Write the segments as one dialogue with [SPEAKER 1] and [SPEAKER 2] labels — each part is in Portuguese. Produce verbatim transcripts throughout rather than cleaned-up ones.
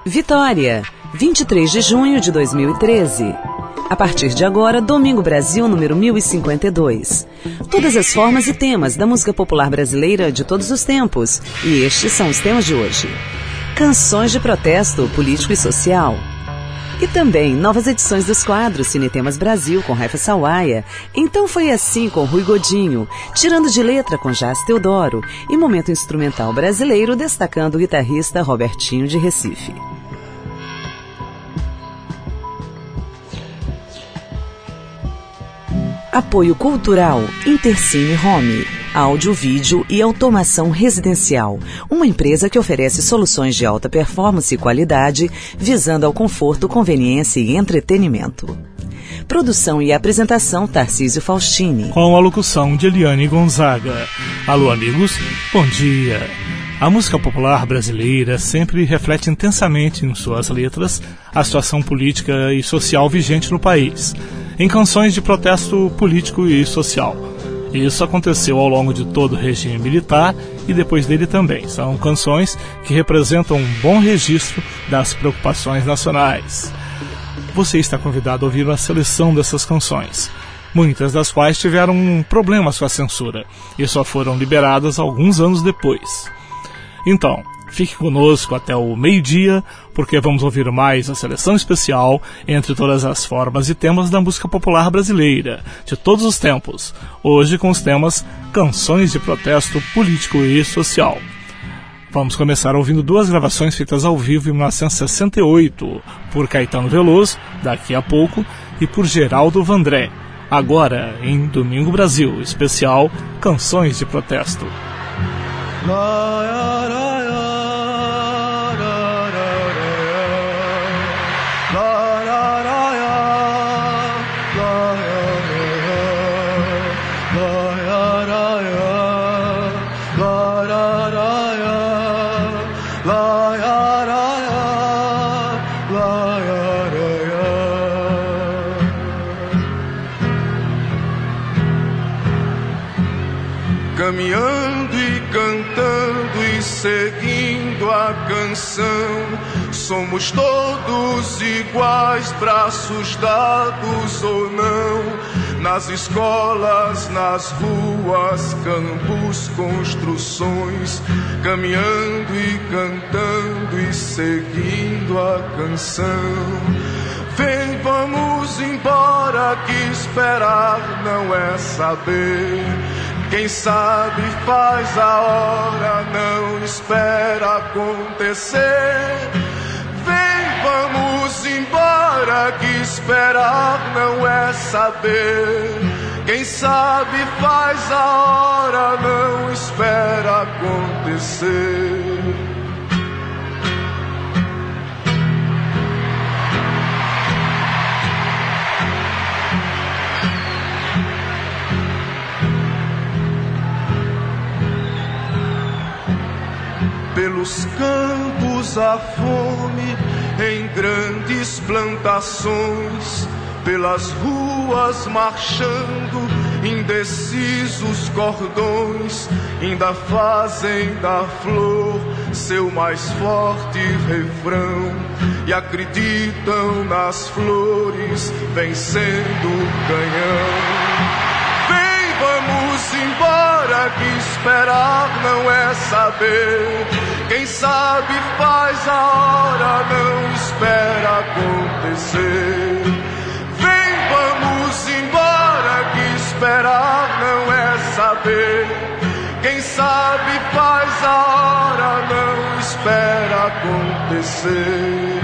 [SPEAKER 1] Vitória, vinte e três de junho de dois mil e treze. A partir de agora, Domingo Brasil número mil e cinquenta e dois. Todas as formas e temas da música popular brasileira de todos os tempos. E estes são os temas de hoje. Canções de protesto político e social. E também novas edições dos quadros Cinetemas Brasil com Raifa Sawaia. Então foi assim com Rui Godinho, Tirando de Letra com Jás Teodoro e Momento Instrumental Brasileiro destacando o guitarrista Robertinho de Recife. Apoio Cultural Intercine Home, áudio, vídeo e automação residencial. Uma empresa que oferece soluções de alta performance e qualidade, visando ao conforto, conveniência e entretenimento. Produção e apresentação Tarcísio Faustini.
[SPEAKER 2] Com a locução de Eliane Gonzaga. Alô, amigos, bom dia. A música popular brasileira sempre reflete intensamente em suas letras a situação política e social vigente no país, em canções de protesto político e social. Isso aconteceu ao longo de todo o regime militar e depois dele também. São canções que representam um bom registro das preocupações nacionais. Você está convidado a ouvir uma seleção dessas canções, muitas das quais tiveram problemas com a censura e só foram liberadas alguns anos depois. Então, fique conosco até o meio-dia, porque vamos ouvir mais a seleção especial entre todas as formas e temas da música popular brasileira, de todos os tempos, hoje com os temas Canções de Protesto Político e Social. Vamos começar ouvindo duas gravações feitas ao vivo em mil novecentos e sessenta e oito, por Caetano Veloso, daqui a pouco, e por Geraldo Vandré, agora em Domingo Brasil, especial Canções de Protesto.
[SPEAKER 3] Caminhando e cantando e seguindo a canção, somos todos iguais, braços dados ou não, nas escolas, nas ruas, campos, construções, caminhando e cantando e seguindo a canção. Vem, vamos embora, que esperar não é saber. Quem sabe faz a hora, não espera acontecer. Vem, vamos embora, que esperar não é saber. Quem sabe faz a hora, não espera acontecer. Pelos campos a fome, em grandes plantações, pelas ruas marchando, indecisos cordões, ainda fazem da flor seu mais forte refrão, e acreditam nas flores vencendo o canhão. Vamos embora, que esperar não é saber. Quem sabe faz a hora, não espera acontecer. Vem, vamos embora, que esperar não é saber. Quem sabe faz a hora, não espera acontecer.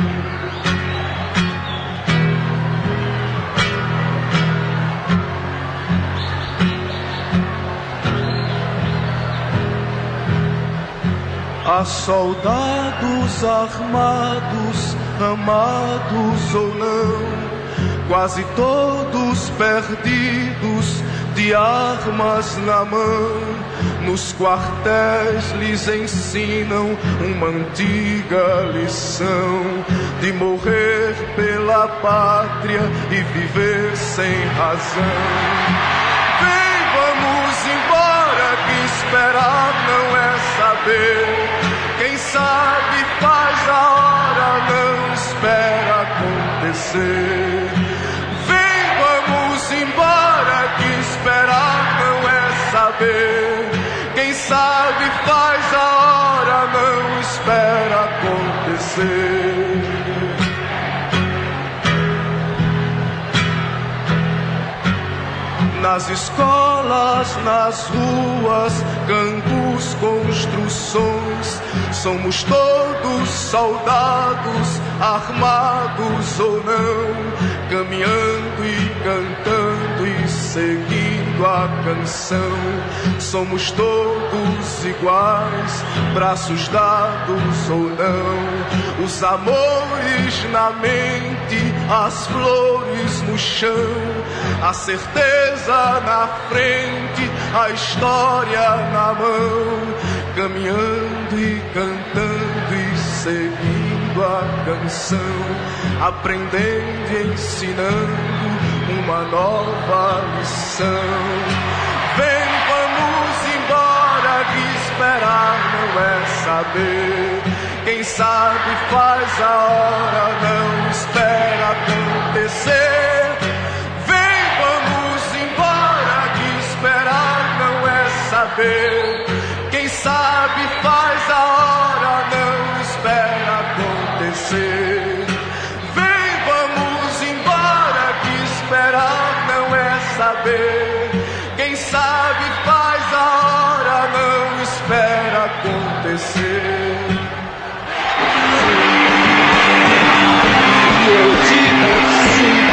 [SPEAKER 3] Há soldados armados, amados ou não, quase todos perdidos, de armas na mão. Nos quartéis lhes ensinam uma antiga lição, de morrer pela pátria e viver sem razão. Vem, vamos embora, que esperar não é saber. Quem sabe faz a hora, não acontecer. Vem, vamos embora, que esperar não é saber. Quem sabe faz a hora, não espera acontecer. Nas escolas, nas ruas, campos, construções, somos todos soldados, armados ou não, caminhando e cantando e seguindo a canção. Somos todos iguais, braços dados ou não, os amores na mente, as flores no chão, a certeza na frente, a história na mão, caminhando e cantando e seguindo a canção, aprendendo e ensinando uma nova lição. Vem, vamos embora, que esperar não é saber. Quem sabe faz a hora, não espera acontecer. Vem, vamos embora, que esperar não é saber. Quem sabe faz a hora, não espera acontecer. Vem, vamos embora, que esperar não é saber. Quem sabe faz a hora, não espera acontecer.
[SPEAKER 4] Eu digo sim,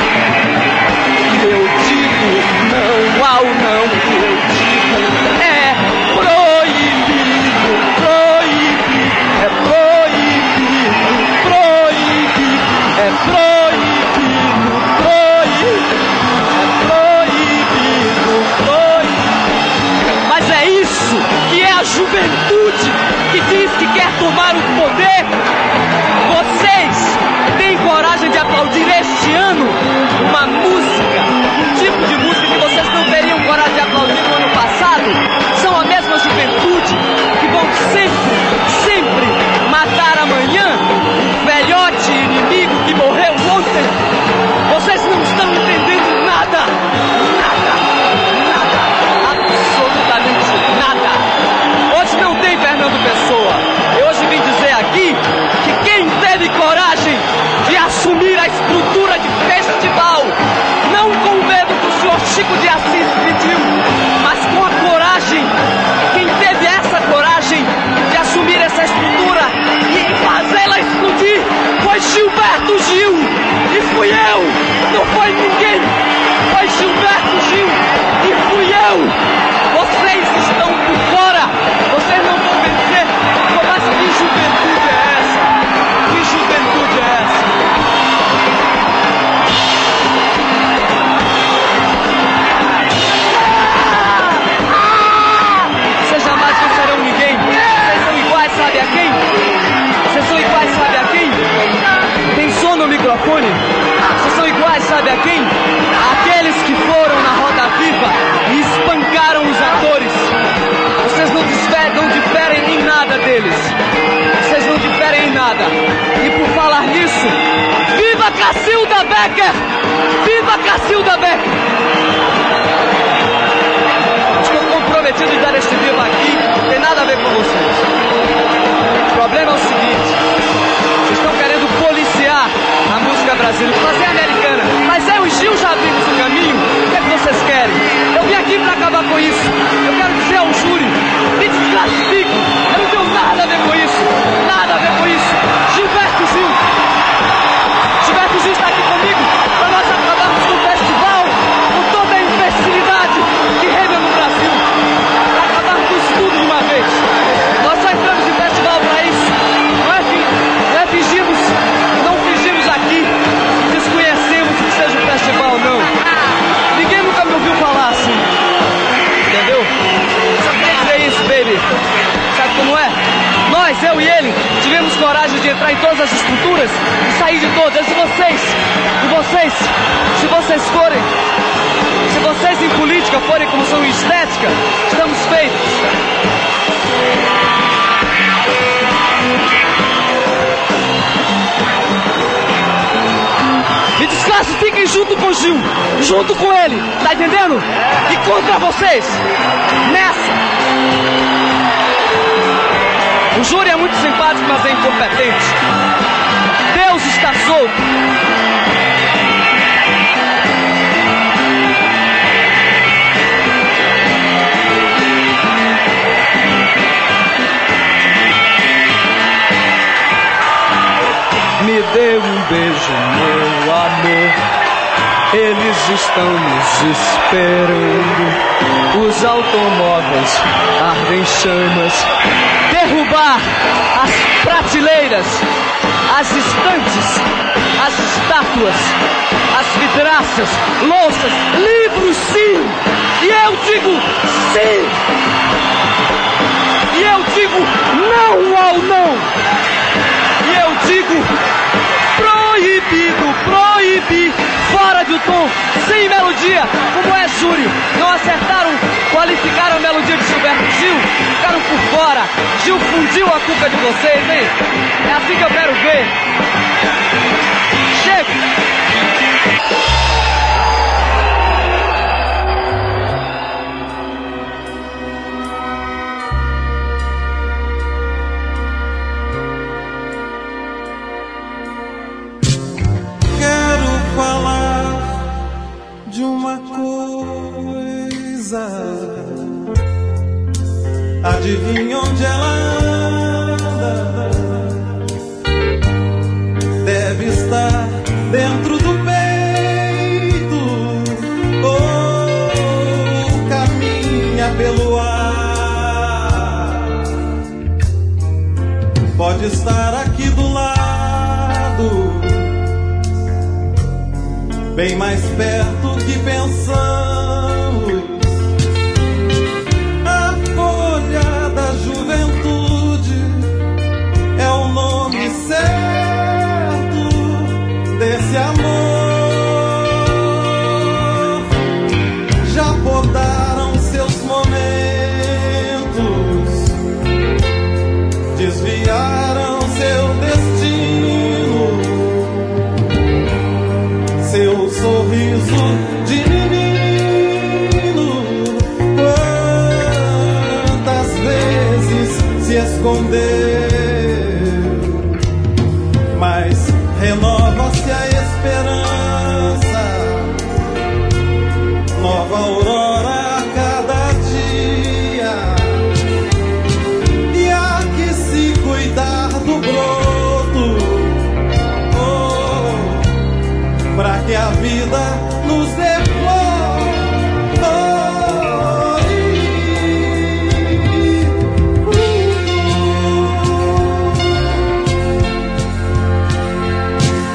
[SPEAKER 4] eu digo não ao não, eu digo é proibido, proibido, é proibido, proibido, é proibido, proibido, é proibido, proibido. Mas é isso que é a juventude que diz que quer tomar o poder. Vocês têm coragem de aplaudir este ano uma música, um tipo de música que vocês não teriam coragem de aplaudir no ano passado? São a mesma juventude que vão sempre, sempre matar amanhã o velhote inimigo que morreu ontem. Vocês não estão entendendo nada, nada, nada, absolutamente nada. Hoje não tem Fernando Pessoa. Eu hoje vim dizer aqui que quem teve coragem de assumir a estrutura de festival, não com o medo que o senhor Chico de Assis pediu, mas com a coragem, quem teve essa coragem de assumir essa estrutura e fazê-la explodir, foi Gilberto Gil, e fui eu, não foi ninguém, foi Gilberto Gil, e fui eu. Vocês estão por fora, vocês não vão vencer. Mas que juventude é essa? Que juventude é essa? Ah! Ah! Vocês jamais vencerão ninguém. Vocês são iguais, sabe a quem? Vocês são iguais, sabe a quem? Tem som no microfone? Vocês são iguais, sabe a quem? Aqueles que foram na Roda Viva e espancaram os atores. Vocês não diferem, não diferem em nada deles. Vocês não diferem em nada. E por falar nisso, viva Cacilda Becker! Viva Cacilda Becker! Estou comprometido em dar este viva aqui, não tem nada a ver com vocês. O problema é o seguinte: vocês estão querendo policiar a música brasileira, fazer americana. Mas eu e Gil já abrimos o caminho. O que é que vocês querem? Eu vim aqui para acabar com isso. Eu quero dizer ao júri: me desclassifico. Eu não tenho nada a ver com isso. Nada a ver com isso. Gilberto Gil. Gilberto Gil está aqui comigo para nós acabarmos com o festival, com toda a imbecilidade que reina no Brasil. Para acabarmos com isso tudo de uma vez. Nós só entramos em festival para isso. Não é, não é fingimos, não fingimos aqui, desconhecemos que seja um festival, não. Ninguém nunca me ouviu falar assim. Entendeu? Só queria dizer isso, baby. Sabe como é? Nós, eu e ele, tivemos coragem de entrar em todas as estruturas e sair de todas. E vocês, e vocês, se vocês forem, se vocês em política forem como são em estética, estamos feitos. Mas fiquem junto com o Gil, junto com ele, tá entendendo? E contra vocês, nessa. O júri é muito simpático, mas é incompetente. Deus está solto. Me dê um beijo, meu amor. Eles estão nos esperando. Os automóveis ardem chamas. Derrubar as prateleiras, as estantes, as estátuas, as vidraças, louças, livros, sim! E eu digo sim! E eu digo não ao não! E eu digo proibido, proibir, fora de tom, sem melodia, como é júri. Não acertaram, qualificaram a melodia de Gilberto Gil, ficaram por fora. Gil fundiu a culpa de vocês, hein? É assim que eu quero ver. Chega!
[SPEAKER 5] Adivinha onde ela anda? Deve estar dentro do peito ou caminha pelo ar. Pode estar aqui do lado, bem mais perto que pensamos. Desse amor, já podaram seus momentos, desviaram seu destino, seu sorriso de menino. Quantas vezes se escondeu, mas renova-se a esperança, nova aurora a cada dia. E há que se cuidar do broto, oh, pra que a vida nos dê flor. Oh, e, uh,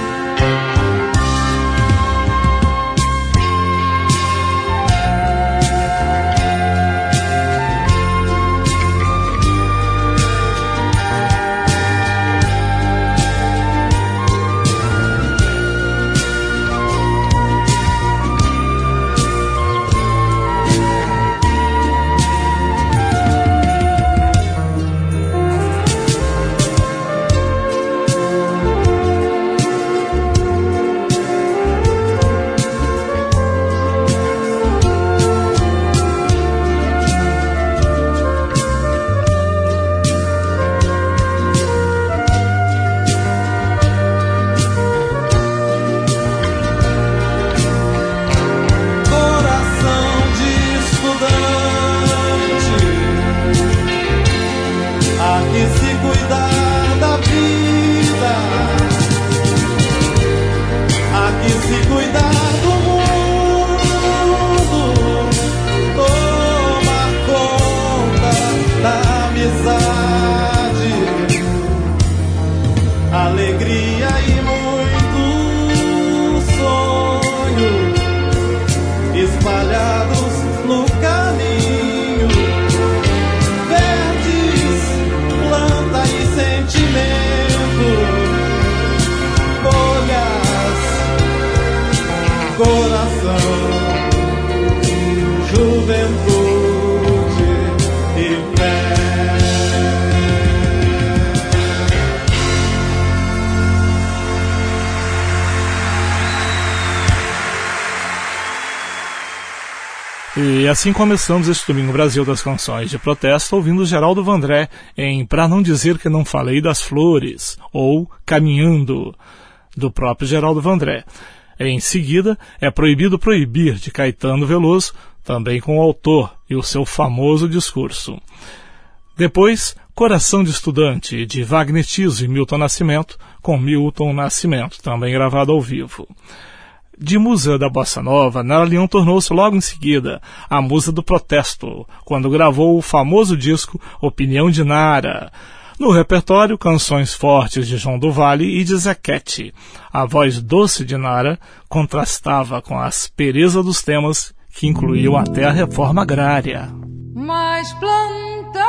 [SPEAKER 2] E assim começamos este Domingo Brasil das Canções de Protesto ouvindo Geraldo Vandré em Pra Não Dizer Que Não Falei das Flores, ou Caminhando, do próprio Geraldo Vandré. Em seguida, é Proibido Proibir, de Caetano Veloso, também com o autor e o seu famoso discurso. Depois, Coração de Estudante, de Wagner Tiso e Milton Nascimento, com Milton Nascimento, também gravado ao vivo. De musa da Bossa Nova, Nara Leão tornou-se logo em seguida a musa do protesto, quando gravou o famoso disco Opinião de Nara. No repertório, canções fortes de João do Vale e de Zequete. A voz doce de Nara contrastava com a aspereza dos temas que incluíam até a reforma agrária.
[SPEAKER 6] Mas plantar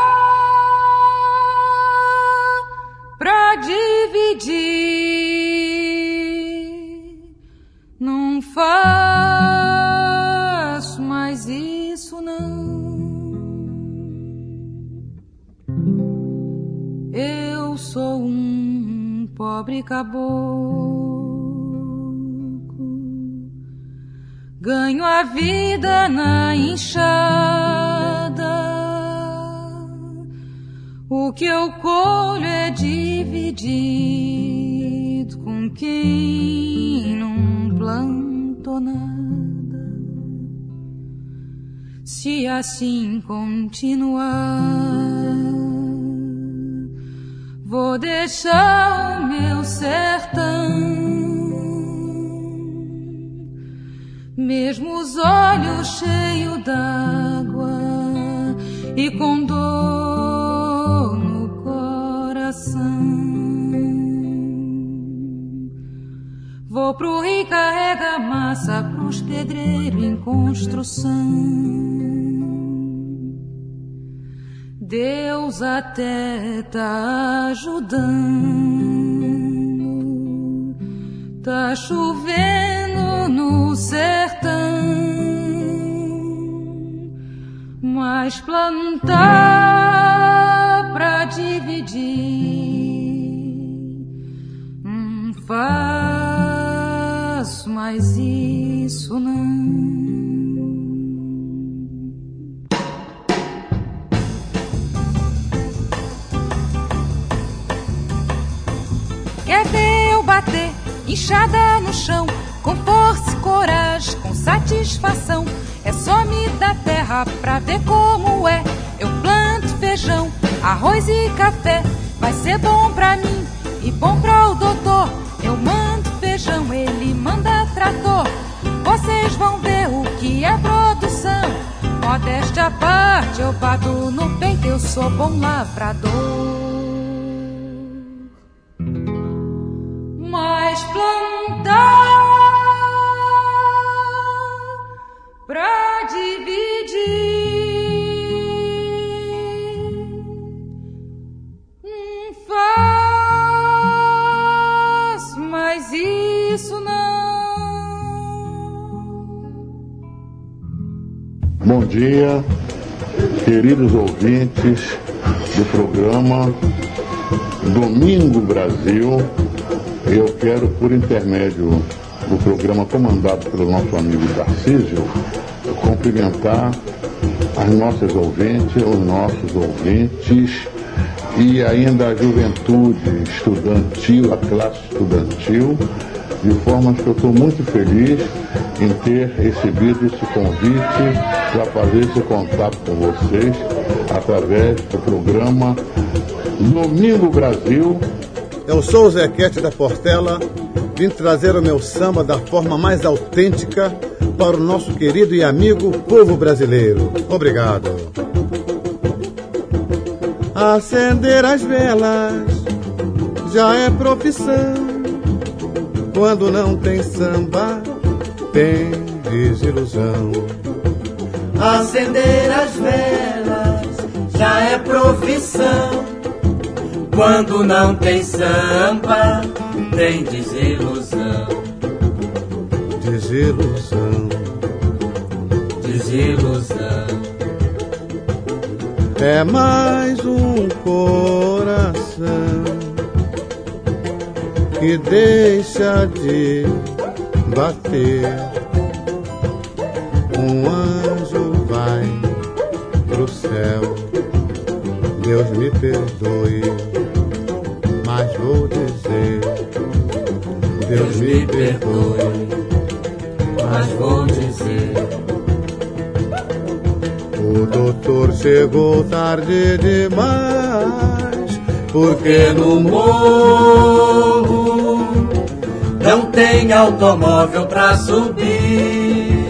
[SPEAKER 6] pra dividir não faço mais isso não. Eu sou um pobre caboclo, ganho a vida na enxada. O que eu colho é dividido com quem não plantou nada. Se assim continuar, vou deixar o meu sertão, mesmo os olhos cheios d'água e com dor no coração. Vou pro rio carregar massa pros pedreiros em construção. Deus até tá ajudando, tá chovendo no sertão, mas plantar pra dividir não faço mais isso não. Quer ver eu bater, inchada no chão, com força e coragem, com satisfação. É só me dar terra pra ver como é. Eu planto feijão, arroz e café. Vai ser bom pra mim e bom pra o doutor. Eu mando feijão, ele manda trator. Vocês vão ver o que é produção. Modéstia à parte, eu bato no peito, eu sou bom lavrador. Mas plantar pra dividir não faz mais isso não.
[SPEAKER 7] Bom dia, queridos ouvintes do programa Domingo Brasil. Eu quero, por intermédio do programa comandado pelo nosso amigo Tarcísio, cumprimentar as nossas ouvintes, os nossos ouvintes e ainda a juventude estudantil, a classe estudantil, de forma que eu estou muito feliz em ter recebido esse convite para fazer esse contato com vocês através do programa Domingo Brasil.
[SPEAKER 8] Eu sou o Zequete da Portela, vim trazer o meu samba da forma mais autêntica para o nosso querido e amigo povo brasileiro. Obrigado. Acender as velas já é profissão. Quando não tem samba, tem desilusão.
[SPEAKER 9] Acender as velas já é profissão. Quando não tem samba, tem desilusão.
[SPEAKER 8] Desilusão.
[SPEAKER 9] Desilusão.
[SPEAKER 8] É mais um coração que deixa de bater. Um anjo céu. Deus me perdoe, mas vou dizer. Deus me perdoe,
[SPEAKER 9] mas vou dizer.
[SPEAKER 8] O doutor chegou tarde demais, porque no morro
[SPEAKER 9] não tem automóvel pra subir,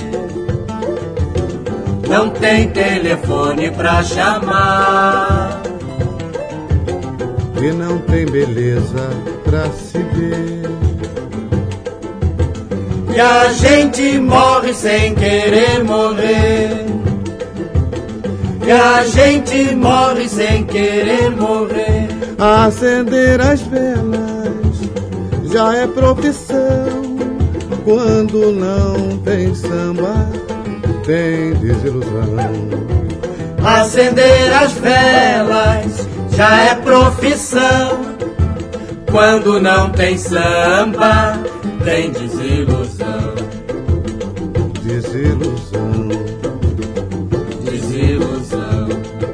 [SPEAKER 9] não tem telefone pra chamar,
[SPEAKER 8] e não tem beleza pra se ver.
[SPEAKER 9] E a gente morre sem querer morrer. E a gente morre sem querer morrer.
[SPEAKER 8] Acender as velas já é profissão. Quando não tem samba, tem desilusão.
[SPEAKER 9] Acender as velas já é profissão. Quando não tem samba, tem desilusão.
[SPEAKER 8] Desilusão.
[SPEAKER 9] Desilusão.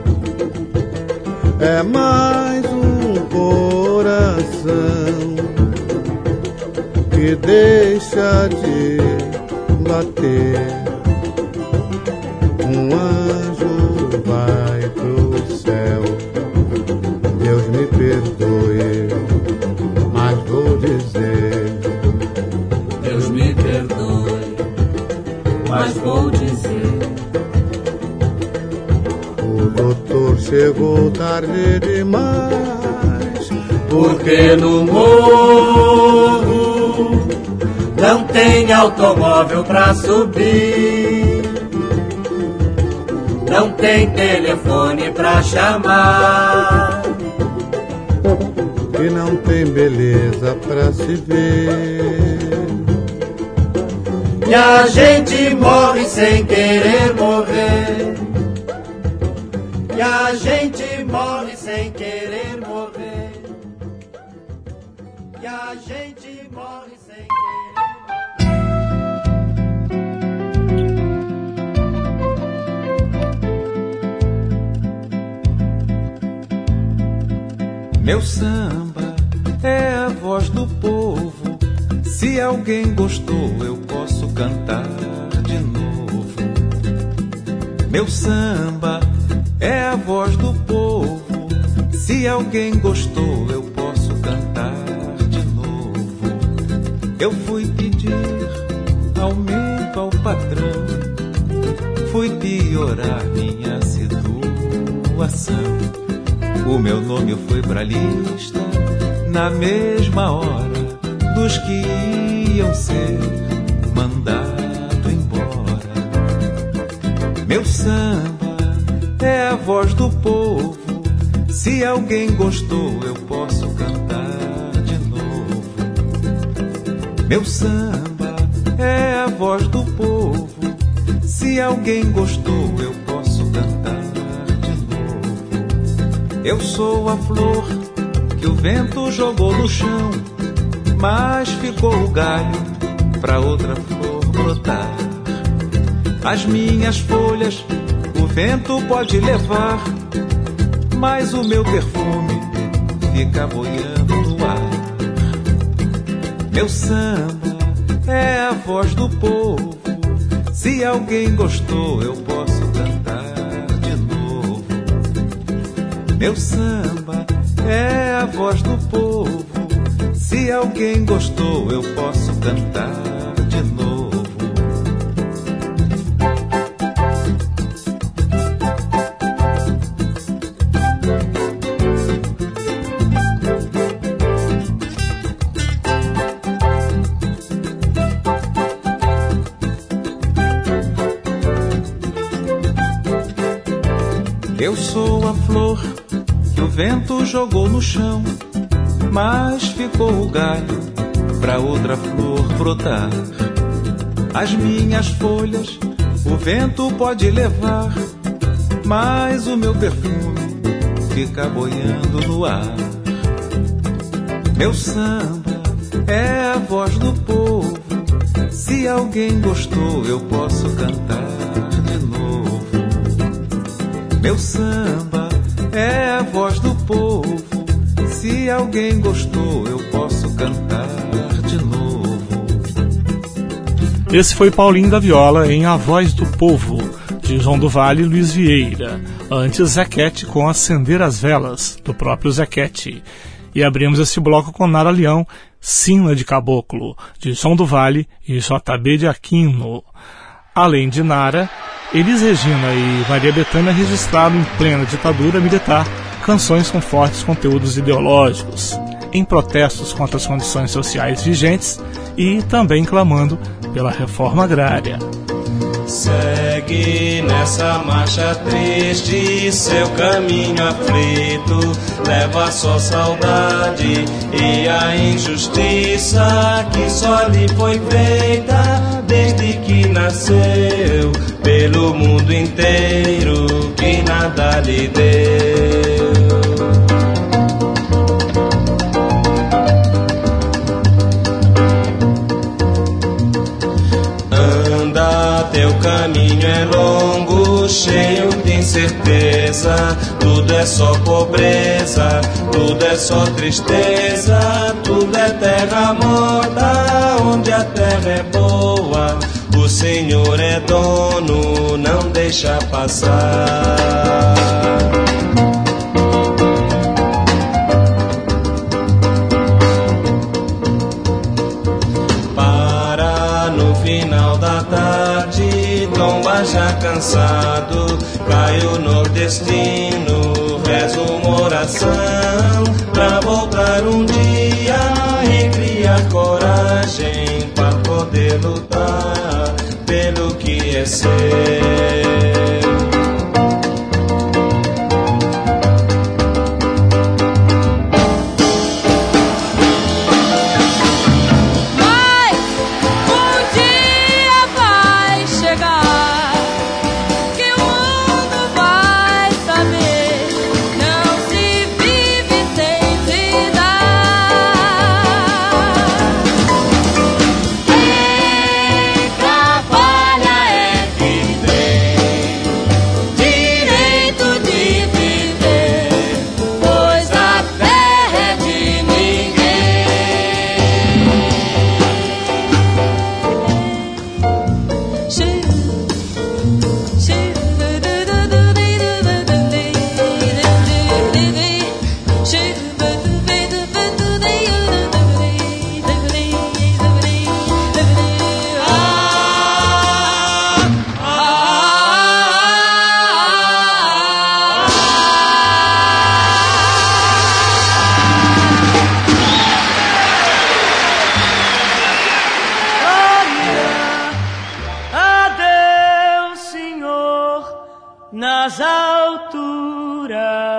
[SPEAKER 8] É mais um coração que deixa de bater. Um anjo vai pro céu. Deus me perdoe, mas vou dizer.
[SPEAKER 9] Deus me perdoe, mas vou dizer.
[SPEAKER 8] O doutor chegou tarde demais,
[SPEAKER 9] porque no morro não tem automóvel pra subir, não tem telefone pra chamar,
[SPEAKER 8] e não tem beleza pra se ver.
[SPEAKER 9] E a gente morre sem querer morrer. E a gente morre sem querer morrer. E a gente morre sem querer.
[SPEAKER 10] Meu samba é a voz do povo. Se alguém gostou, eu posso cantar de novo. Meu samba é a voz do povo. Se alguém gostou, eu posso cantar de novo. Eu fui pedir aumento ao patrão, fui piorar minha situação. O meu nome foi pra lista na mesma hora dos que iam ser mandado embora. Meu samba é a voz do povo. Se alguém gostou, eu posso cantar de novo. Meu samba é a voz do povo. Se alguém gostou, eu posso cantar de novo. Eu sou a flor que o vento jogou no chão, mas ficou o galho pra outra flor brotar. As minhas folhas o vento pode levar, mas o meu perfume fica boiando no ar. Meu samba é a voz do povo. Se alguém gostou, eu posso cantar de novo. Meu samba é a voz do povo. Se alguém gostou, eu posso cantar de novo. Eu sou a flor que o vento jogou no chão, mas ficou o galho pra outra flor brotar. As minhas folhas o vento pode levar, mas o meu perfume fica boiando no ar. Meu samba é a voz do povo. Se alguém gostou, eu posso cantar de novo. Meu samba é a voz do povo. Se alguém gostou, eu posso cantar de novo.
[SPEAKER 2] Esse foi Paulinho da Viola em A Voz do Povo, de João do Vale e Luiz Vieira. Antes, Zequete com Acender as Velas, do próprio Zequete. E abrimos esse bloco com Nara Leão, Sina de Caboclo, de João do Vale e J B de Aquino. Além de Nara, Elis Regina e Maria Bethânia registraram em plena ditadura militar canções com fortes conteúdos ideológicos, em protestos contra as condições sociais vigentes e também clamando pela reforma agrária.
[SPEAKER 11] Segue nessa marcha triste, seu caminho aflito, leva só saudade e a injustiça que só lhe foi feita desde que nasceu, pelo mundo inteiro que nada lhe deu. Teu caminho é longo, cheio de incerteza. Tudo é só pobreza, tudo é só tristeza. Tudo é terra morta, onde a terra é boa. O Senhor é dono, não deixa passar. Já cansado, cai o nordestino, reza uma oração pra voltar um dia e criar coragem pra poder lutar pelo que é seu.
[SPEAKER 12] nas alturas,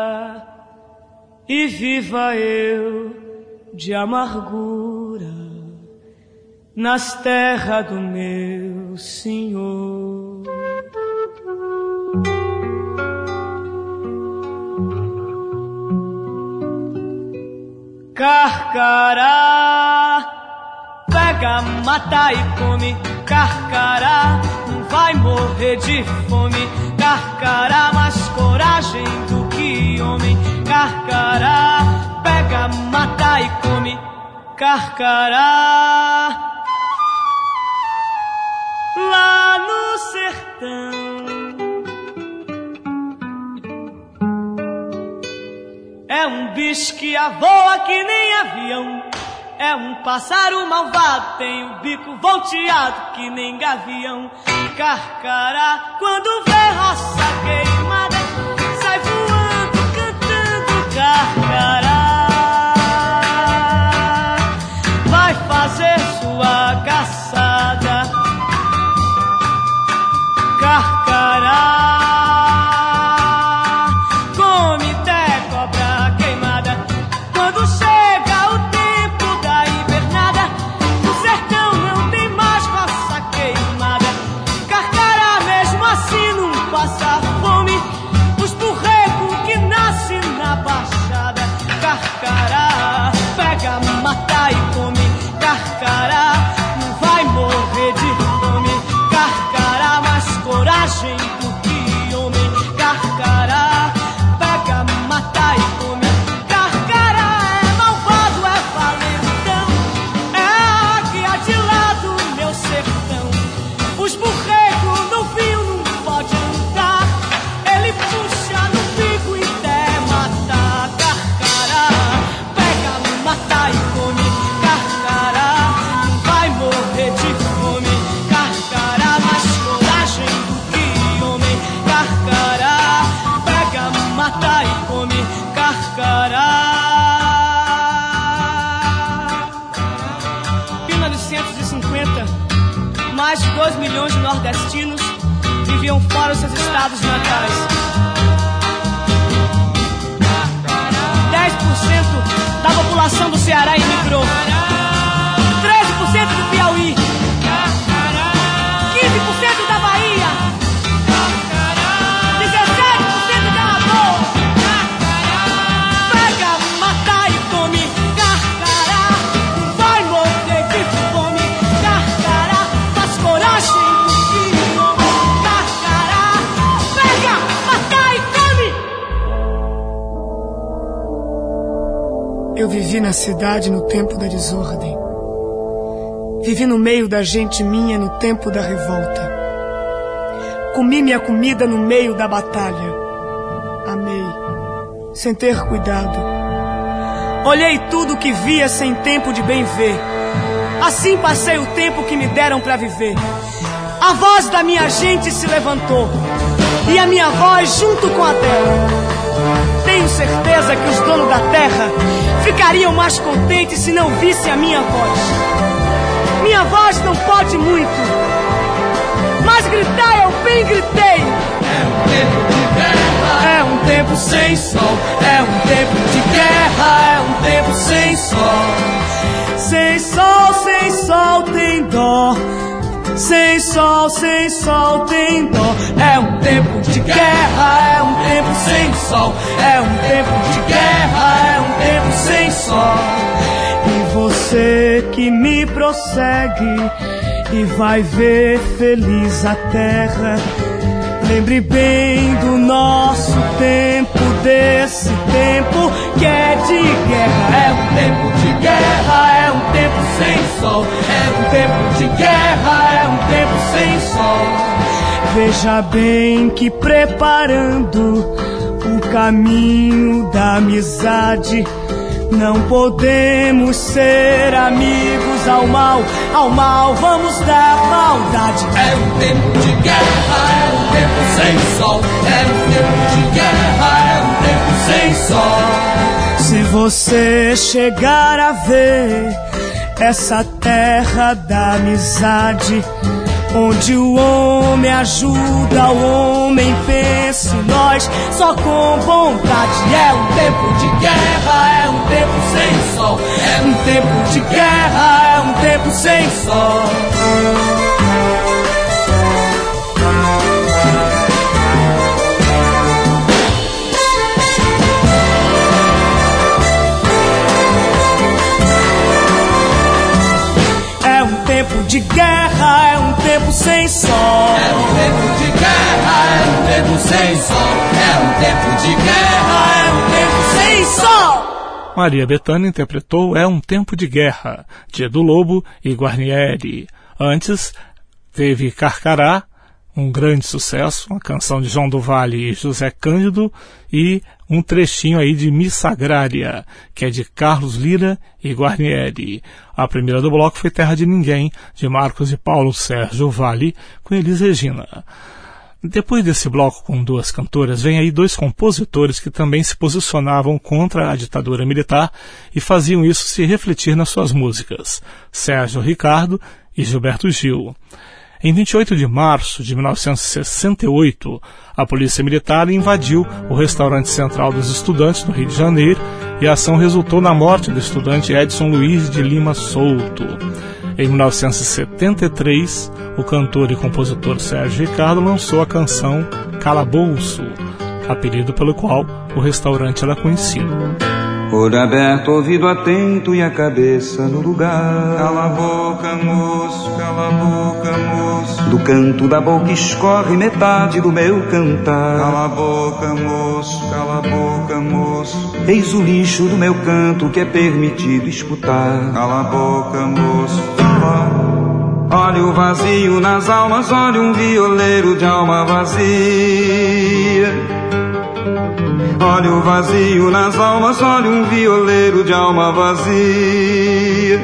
[SPEAKER 12] e viva eu de amargura nas terras do meu Senhor. Carcará, pega, mata e come. Carcará, não vai morrer de fome. Carcará, mais coragem do que homem. Carcará, pega, mata e come. Carcará, lá no sertão é um bicho que voa que nem avião. É um pássaro malvado, tem o bico volteado que nem gavião. Carcará, quando vê roça queimada, sai voando, cantando. Carcará, vai fazer sua caçada. Carcará, Carcará. Em mil novecentos e cinquenta, mais de dois milhões de nordestinos viviam fora dos seus estados natais. dez por cento da população do Ceará emigrou. treze por cento do Piauí. quinze por cento da Bahia. dezessete por cento de Alagoas. Pega, mata e come. Carcará, vai morrer de fome. Carcará, faz coragem do filho. Carcará, pega, mata e come.
[SPEAKER 13] Eu vivi na cidade no tempo da desordem. Vivi no meio da gente minha no tempo da revolta. Comi minha comida no meio da batalha. Amei, sem ter cuidado. Olhei tudo que via sem tempo de bem ver. Assim passei o tempo que me deram pra viver. A voz da minha gente se levantou, e a minha voz junto com a dela. Tenho certeza que os donos da terra ficariam mais contentes se não vissem a minha voz. Minha voz não pode muito, mas gritar eu bem gritei.
[SPEAKER 9] É um tempo de guerra, é um tempo sem sol. É um tempo de guerra, é um tempo sem sol.
[SPEAKER 13] Sem sol, sem sol tem dó. Sem sol, sem sol tem dó.
[SPEAKER 9] É um tempo de guerra, é um tempo sem sol. É um tempo de guerra, é um tempo sem sol.
[SPEAKER 13] E você que me prossegue e vai ver feliz a terra, lembre bem do nosso tempo, desse tempo que é de guerra.
[SPEAKER 9] É um tempo de guerra, é um tempo sem sol. É um tempo de guerra, é um tempo sem sol.
[SPEAKER 13] Veja bem que preparando o caminho da amizade, não podemos ser amigos ao mal. Ao mal vamos dar maldade.
[SPEAKER 9] É um tempo de guerra, é um tempo sem sol. É um tempo de guerra, é um tempo sem sol.
[SPEAKER 13] Se você chegar a ver essa terra da amizade, onde o homem ajuda o homem, pensa em nós só com vontade.
[SPEAKER 9] É um tempo de guerra, é um tempo sem sol. É um tempo de guerra, é um tempo sem sol.
[SPEAKER 13] É um tempo de guerra, é um tempo sem sol.
[SPEAKER 9] É um tempo de guerra, é um tempo sem sol. É um tempo de guerra, é um tempo sem sol.
[SPEAKER 2] Maria Bethânia interpretou É um Tempo de Guerra, de Edu Lobo e Guarnieri. Antes, teve Carcará, um grande sucesso, uma canção de João do Vale e José Cândido, e um trechinho aí de Missa Agrária, que é de Carlos Lira e Guarnieri. A primeira do bloco foi Terra de Ninguém, de Marcos e Paulo Sérgio Vale, com Elis Regina. Depois desse bloco com duas cantoras, vem aí dois compositores que também se posicionavam contra a ditadura militar e faziam isso se refletir nas suas músicas, Sérgio Ricardo e Gilberto Gil. Em vinte e oito de março de mil novecentos e sessenta e oito, a Polícia Militar invadiu o Restaurante Central dos Estudantes, no Rio de Janeiro, e a ação resultou na morte do estudante Edson Luiz de Lima Souto. Em mil novecentos e setenta e três, o cantor e compositor Sérgio Ricardo lançou a canção Calabouço, apelido pelo qual o restaurante era conhecido.
[SPEAKER 10] Olho aberto, ouvido atento e a cabeça no lugar.
[SPEAKER 14] Cala a boca, moço, cala a boca, moço.
[SPEAKER 10] Do canto da boca escorre metade do meu cantar.
[SPEAKER 14] Cala a boca, moço, cala a boca, moço.
[SPEAKER 10] Eis o lixo do meu canto que é permitido escutar.
[SPEAKER 14] Cala a boca, moço, fala.
[SPEAKER 10] Olha o vazio nas almas, olha um violeiro de alma vazia. Olha o vazio nas almas, olha um violeiro de alma vazia.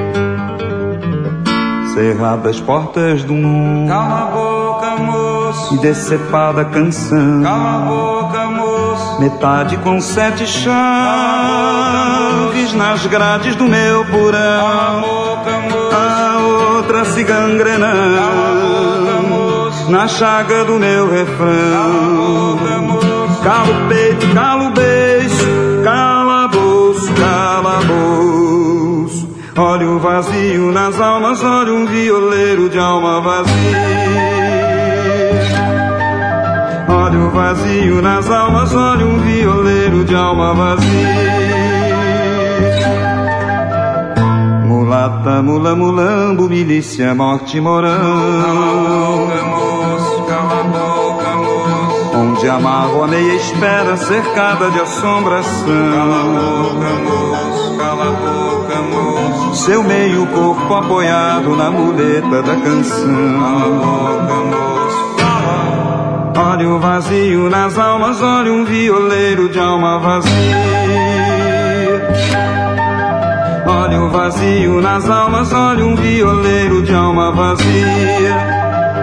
[SPEAKER 10] Cerradas portas do mundo,
[SPEAKER 14] cala a boca, moço.
[SPEAKER 10] E decepada canção,
[SPEAKER 14] cala a boca, moço.
[SPEAKER 10] metade com sete chaves nas grades do meu porão, a outra se gangrenando na chaga do meu refrão. Cala o peito, cala o beijo, calabouço, calabouço. Olha o vazio nas almas, olha um violeiro de alma vazia. Olha o vazio nas almas, olha um violeiro de alma vazia. Mulata, mula, mulambo, milícia, morte, morão. Onde amarro a meia espera, cercada de assombração. Cala a boca, moço, cala a boca, moço. Seu meio corpo apoiado na muleta da canção. Cala a boca, moço, cala. Olha o vazio nas almas, olha um violeiro de alma vazia. Olha o vazio nas almas, olha um violeiro de alma vazia.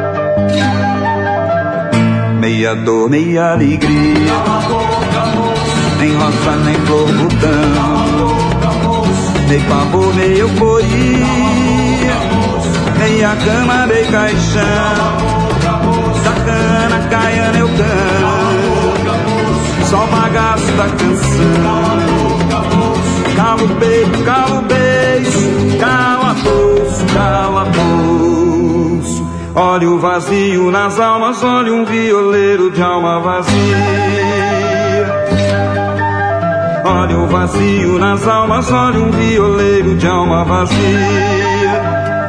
[SPEAKER 10] Meia dor, meia alegria, nem rosa, nem flor, botão, nem pavor, nem euforia, meia cama, meia caixão, sacana, caiana, eu canto, só o bagaço da canção. Cala o peito, cala o beijo, cala a bolso, cala a bolso. Olha o vazio nas almas, olha um violeiro de alma vazia. Olha o vazio nas almas, olha um violeiro de alma vazia.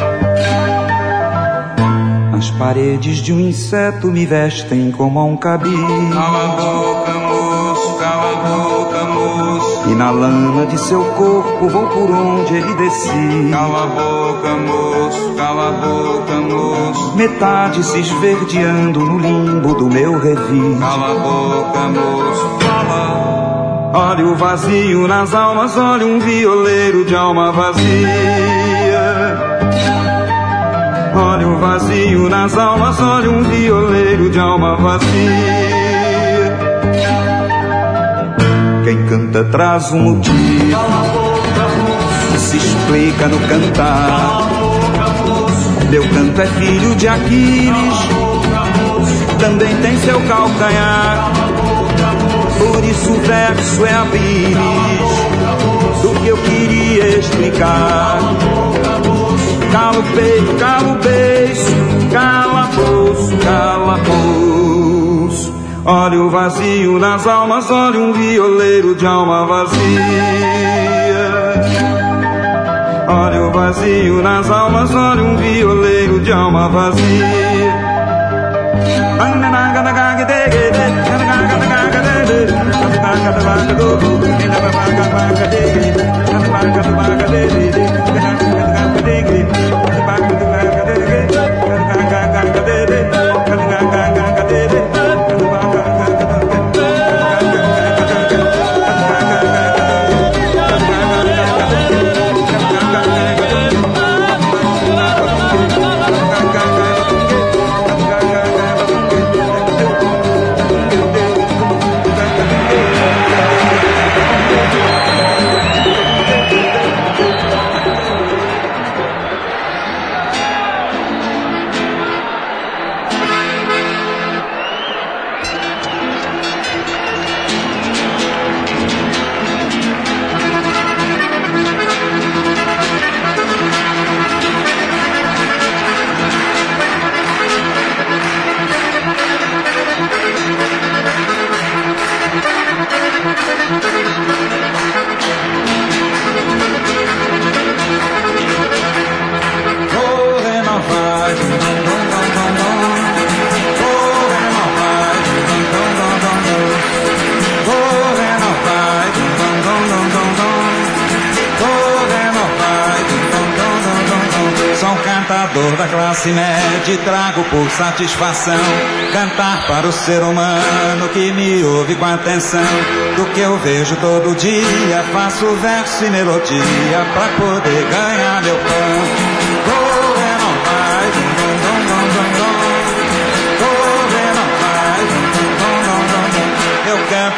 [SPEAKER 10] As paredes de um inseto me vestem como a um cabide. Cala a boca, moço, cala a boca, moço. E na lama de seu corpo vou por onde ele decide. Cala a boca, moço, cala a boca, moço. Metade se esverdeando no limbo do meu revide. Cala a boca, moço, fala. Olha o vazio nas almas, olha um violeiro de alma vazia. Olha o vazio nas almas, olha um violeiro de alma vazia. Quem canta traz um motivo, se explica no cantar. Meu canto é filho de Aquiles, também tem seu calcanhar. Por isso o verso é a bilis do que eu queria explicar. Cala o peito, cala o beijo, cala a bolso, cala a bolso. Olha o vazio nas almas, olha um violeiro de alma vazia. Olha o vazio nas almas, olha um violeiro de alma vazia. Da classe média, trago por satisfação cantar para o ser humano que me ouve com atenção. Do que eu vejo todo dia, faço verso e melodia pra poder ganhar meu pão. Correr não vai, dum, dum, dum, dum, dum, dum. Correr não vai, dum, dum, dum, dum, dum, dum. Eu canto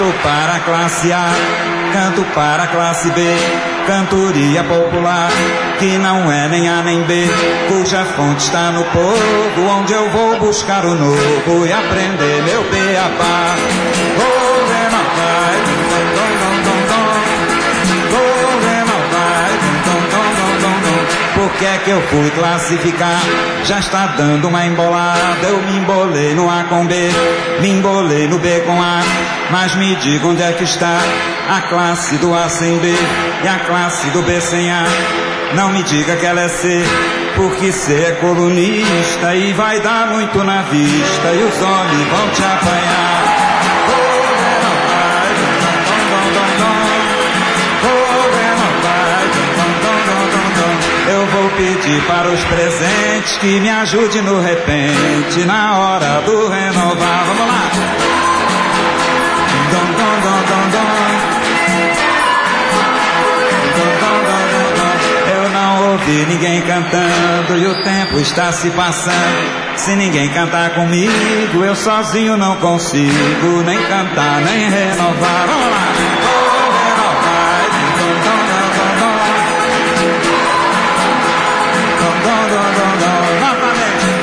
[SPEAKER 10] Canto para a classe A, canto para a classe B, cantoria popular, que não é nem A nem B, cuja fonte está no povo, onde eu vou buscar o novo e aprender meu beabá. Vou renovar, dom, dom, dom, dom, dom. Vou renovar, dom, dom, dom, dom, dom. Por que é que eu fui classificar? Já está dando uma embolada, eu me embolei no A com B, me embolei no B com A, mas me diga onde é que está a classe do A sem B e a classe do B sem A. Não me diga que ela é C, porque C é colunista e vai dar muito na vista e os homens vão te apanhar. Vou renovar, dom, dom, dom, dom, dom. Vou renovar, dom, dom, dom, dom, dom. Eu vou pedir para os presentes que me ajude no repente na hora do renovar. Vamos lá. Dom, dom, dom, dom, dom. Eu não ouvi ninguém cantando e o tempo está se passando. Se ninguém cantar comigo, eu sozinho não consigo nem cantar, nem renovar. Vamos lá! Vou renovar. Dom, dom, dom, dom, dom. Dom, dom, dom, dom, dom. Novamente.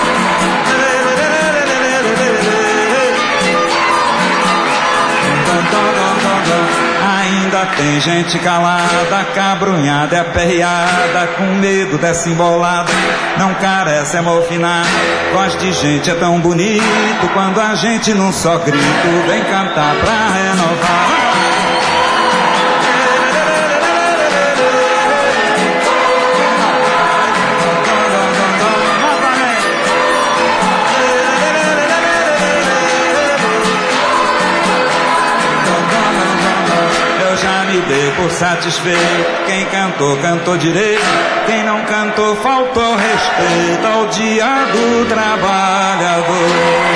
[SPEAKER 10] Dom, dom, dom, dom, dom. Ainda tem gente calada, acabrunhada e aperreada, com medo dessa embolada, não carece amofinar. Voz de gente é tão bonito, quando a gente num só grito vem cantar pra renovar. Dei por satisfeito, quem cantou, cantou direito, quem não cantou, faltou respeito ao dia do trabalhador.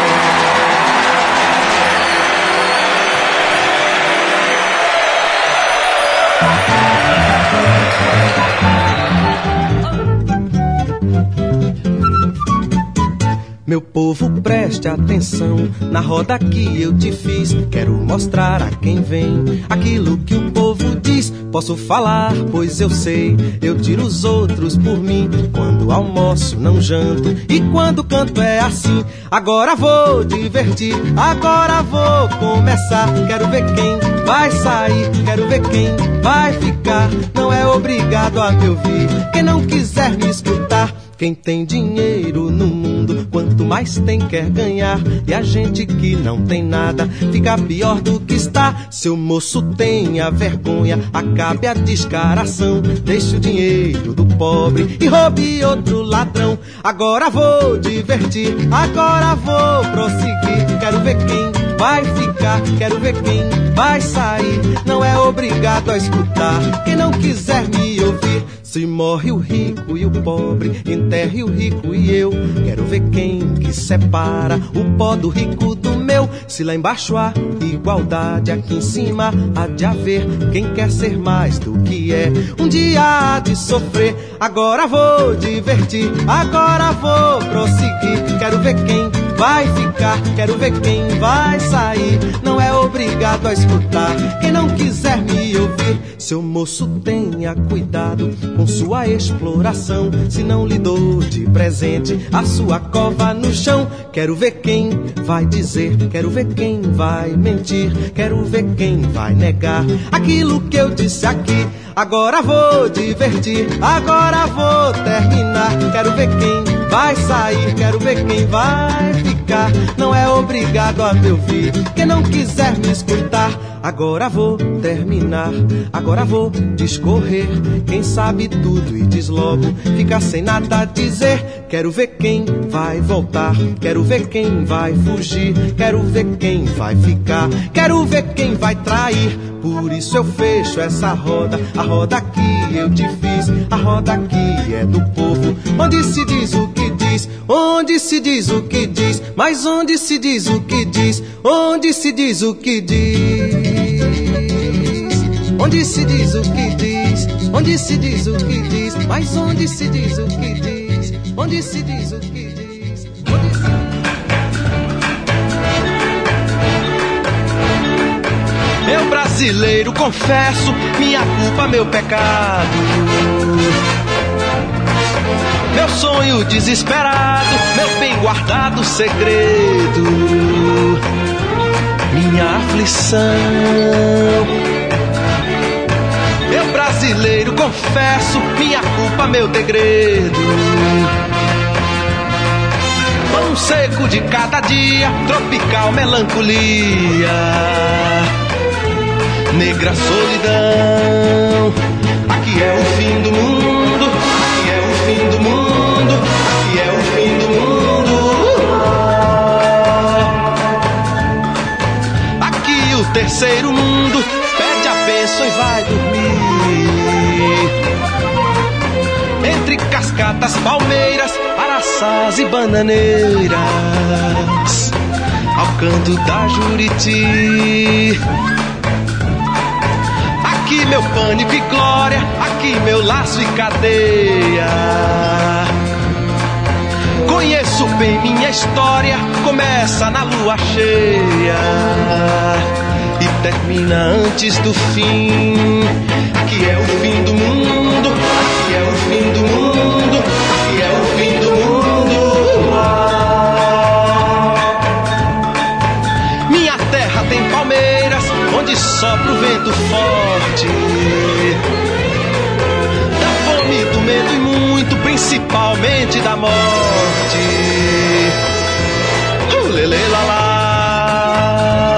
[SPEAKER 15] Meu povo, preste atenção na roda que eu te fiz. Quero mostrar a quem vem aquilo que o povo diz. Posso falar, pois eu sei, eu tiro os outros por mim. Quando almoço não janto e quando canto é assim. Agora vou divertir, agora vou começar. Quero ver quem vai sair, quero ver quem vai ficar. Não é obrigado a me ouvir, quem não quiser me escutar. Quem tem dinheiro no mundo, quanto mais tem quer ganhar. E a gente que não tem nada, fica pior do que está. Seu moço tenha vergonha, acabe a descaração. Deixe o dinheiro do pobre e roube outro ladrão. Agora vou divertir, agora vou prosseguir. Quero ver quem vai ficar, quero ver quem vai sair. Não é obrigado a escutar, quem não quiser me ouvir. Se morre o rico e o pobre, enterre o rico e eu. Quero ver quem que separa o pó do rico do meu. Se lá embaixo há igualdade, aqui em cima há de haver quem quer ser mais do que é. Um dia há de sofrer, agora vou divertir, agora vou prosseguir. Quero ver quem vai ficar, quero ver quem vai sair. Não é obrigado a escutar, quem não quiser me ouvir. Seu moço tenha cuidado com sua exploração, se não lhe dou de presente a sua cova no chão. Quero ver quem vai dizer, quero ver quem vai mentir, quero ver quem vai negar aquilo que eu disse aqui. Agora vou divertir, agora vou terminar. Quero ver quem vai sair, quero ver quem vai ficar. Não é obrigado a me ouvir, quem não quiser me escutar. Agora vou terminar, agora vou discorrer. Quem sabe tudo e diz logo, fica sem nada a dizer. Quero ver quem vai voltar, quero ver quem vai fugir, quero ver quem vai ficar, quero ver quem vai trair. Por isso eu fecho essa roda, a roda que eu te fiz, a roda que é do povo, onde se diz o que diz, onde se diz o que diz, mas onde se diz o que diz, onde se diz o que diz, onde se diz o que diz, onde se diz o que diz, mas onde se diz o que diz, onde se diz o que diz, onde se... Eu brasileiro confesso minha culpa, meu pecado, meu sonho desesperado, meu bem guardado segredo, minha aflição. Eu brasileiro confesso minha culpa, meu degredo, pão seco de cada dia, tropical melancolia, negra solidão. Aqui é o fim do mundo, aqui é o fim do mundo, aqui é o fim do mundo. Aqui o terceiro mundo pede a bênção e vai dormir. Entre cascatas, palmeiras, araçás e bananeiras, ao canto da Juriti. Aqui meu pânico e glória, aqui meu laço e cadeia. Conheço bem minha história, começa na lua cheia e termina antes do fim. Aqui é o fim do mundo, aqui é o fim do mundo, aqui é o fim do mundo. Minha terra tem palmeiras, onde sopra o vento forte, da fome, do medo e muito, principalmente da morte. Uh, lele, lá, lá.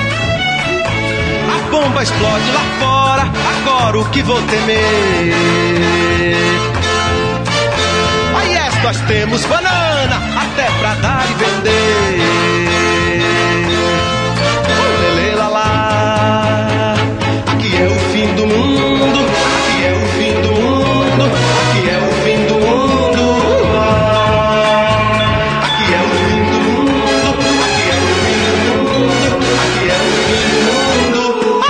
[SPEAKER 15] A bomba explode lá fora, agora o que vou temer? Aí yes, nós temos banana até pra dar e vender. Aqui é o fim do mundo, aqui é o fim do mundo, aqui é o fim do mundo. Aqui é o fim do mundo, aqui é o fim do mundo, aqui é o fim do mundo.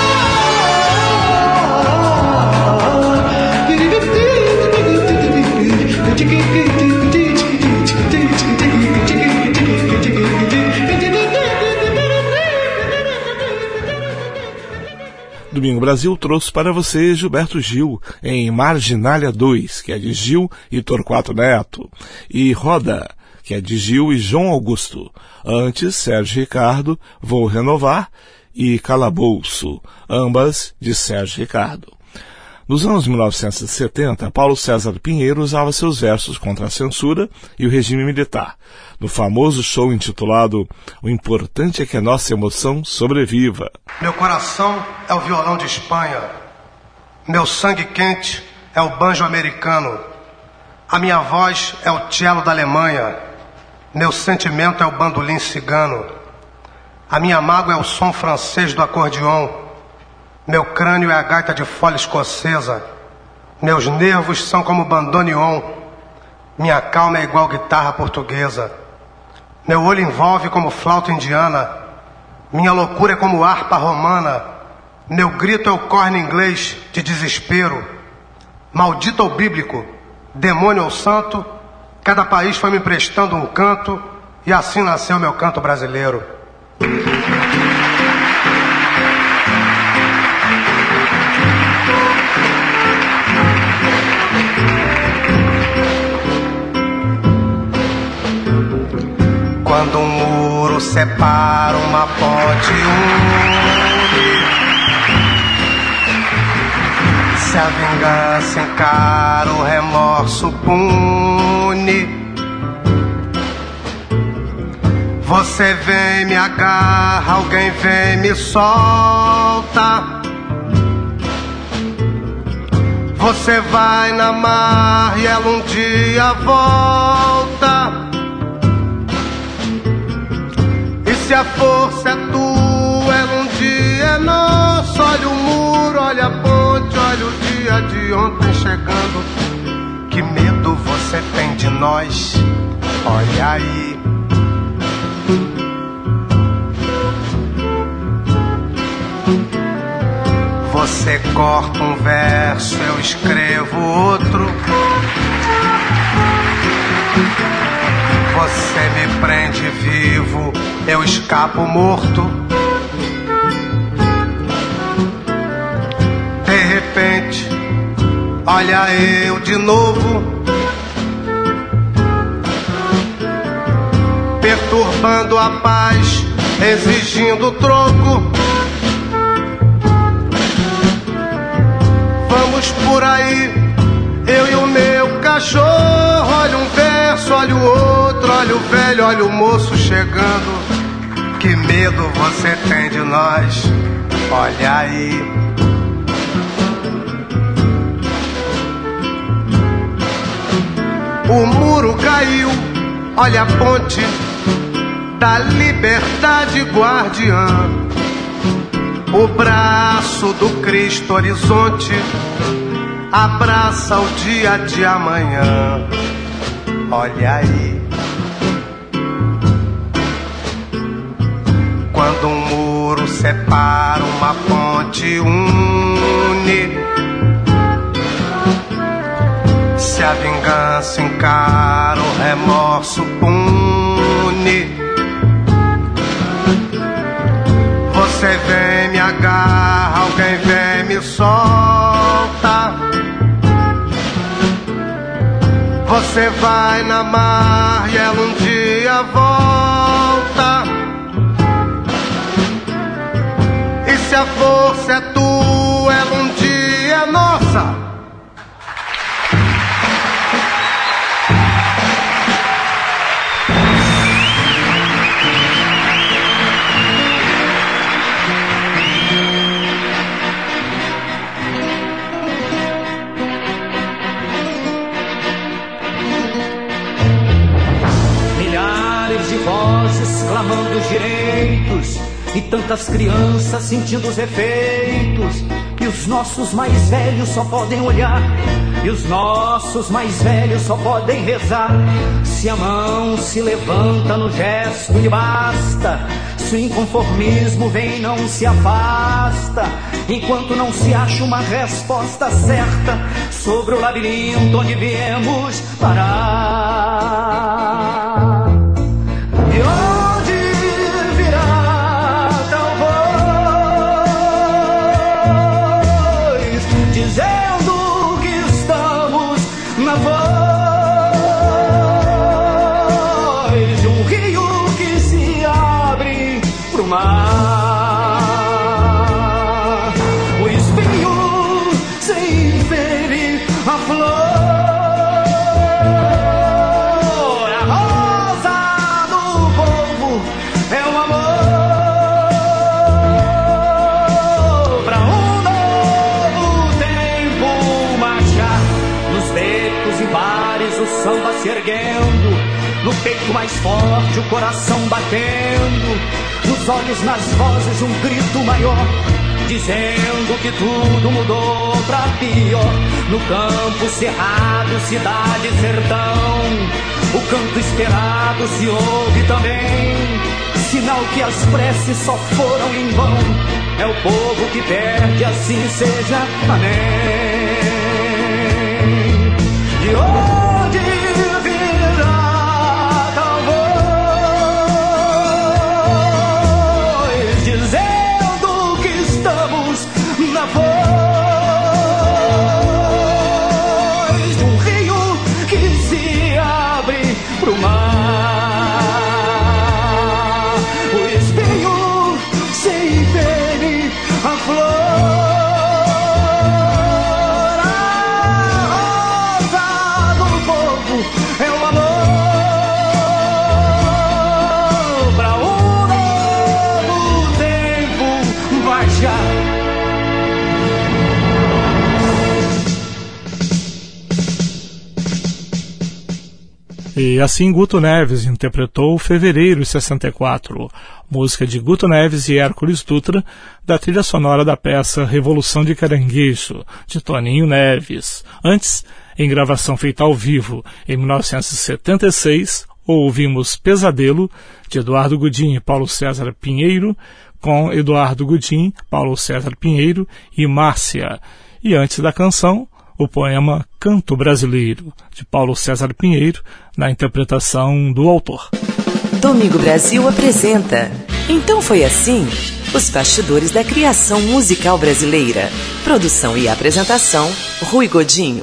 [SPEAKER 2] Domingo Brasil trouxe para você Gilberto Gil em Marginália dois, que é de Gil e Torquato Neto, e Roda, que é de Gil e João Augusto. Antes, Sérgio Ricardo, Vou Renovar, e Calabouço, ambas de Sérgio Ricardo. Nos anos mil novecentos e setenta, Paulo César Pinheiro usava seus versos contra a censura e o regime militar, no famoso show intitulado O Importante é que a Nossa Emoção Sobreviva.
[SPEAKER 16] Meu coração é o violão de Espanha, meu sangue quente é o banjo americano, a minha voz é o cello da Alemanha, meu sentimento é o bandolim cigano, a minha mágoa é o som francês do acordeon, meu crânio é a gaita de folha escocesa, meus nervos são como bandoneon, minha calma é igual guitarra portuguesa, meu olho envolve como flauta indiana, minha loucura é como harpa romana, meu grito é o corne inglês de desespero, maldito ou bíblico, demônio ou santo, cada país foi me emprestando um canto e assim nasceu meu canto brasileiro. Quando um muro separa, uma ponte une, se a vingança encara, o remorso pune. Você vem, me agarra, alguém vem, me solta. Você vai na mar e ela um dia volta. Se a força é tua, ela um dia é nossa. Olha o muro, olha a ponte, olha o dia de ontem chegando. Que medo você tem de nós, olha aí. Você corta um verso, eu escrevo outro. Você me prende vivo, eu escapo morto. repente, olha eu de novo, perturbando a paz, exigindo troco. Vamos por aí, eu e o meu cachorro. Olha um verso, olha o outro, olha o velho, olha o moço chegando. Que medo você tem de nós, olha aí. O muro caiu, olha a ponte da liberdade guardiã. O braço do Cristo horizonte abraça o dia de amanhã, olha aí. Quando um muro separa, uma ponte une. Se a vingança encara, o remorso pune. Você vem, me agarra, alguém vem, me solta. Você vai na mar e ela um dia volta. E se a força é tua, ela um dia é nossa.
[SPEAKER 17] Clamando os direitos e tantas crianças sentindo os efeitos. E os nossos mais velhos só podem olhar, e os nossos mais velhos só podem rezar. Se a mão se levanta no gesto lhe basta, se o inconformismo vem não se afasta, enquanto não se acha uma resposta certa sobre o labirinto onde viemos parar. E onde virá tal voz, dizendo que estamos na voz de um rio que se abre pro mar, o espinho sem ferir a flor. Samba se erguendo, no peito mais forte o coração batendo, nos olhos, nas vozes um grito maior, dizendo que tudo mudou pra pior. No campo, cerrado, cidade, sertão, o canto esperado se ouve também, sinal que as preces só foram em vão. É o povo que perde, assim seja, amém. De onde virá tal voz, dizendo que estamos na voz de um rio que se abre pro mar, o espinho sem ferir a flor. É o amor pra um novo tempo baixar.
[SPEAKER 2] E assim Guto Neves interpretou Fevereiro sessenta e quatro, música de Guto Neves e Hércules Dutra, da trilha sonora da peça Revolução de Caranguejo, de Toninho Neves. Antes, em gravação feita ao vivo em mil novecentos e setenta e seis, ouvimos Pesadelo, de Eduardo Gudim e Paulo César Pinheiro, com Eduardo Gudim, Paulo César Pinheiro e Márcia. E antes da canção, o poema Canto Brasileiro, de Paulo César Pinheiro, na interpretação do autor.
[SPEAKER 1] Domingo Brasil apresenta Então Foi Assim? os bastidores da criação musical brasileira. Produção e apresentação, Rui Godinho.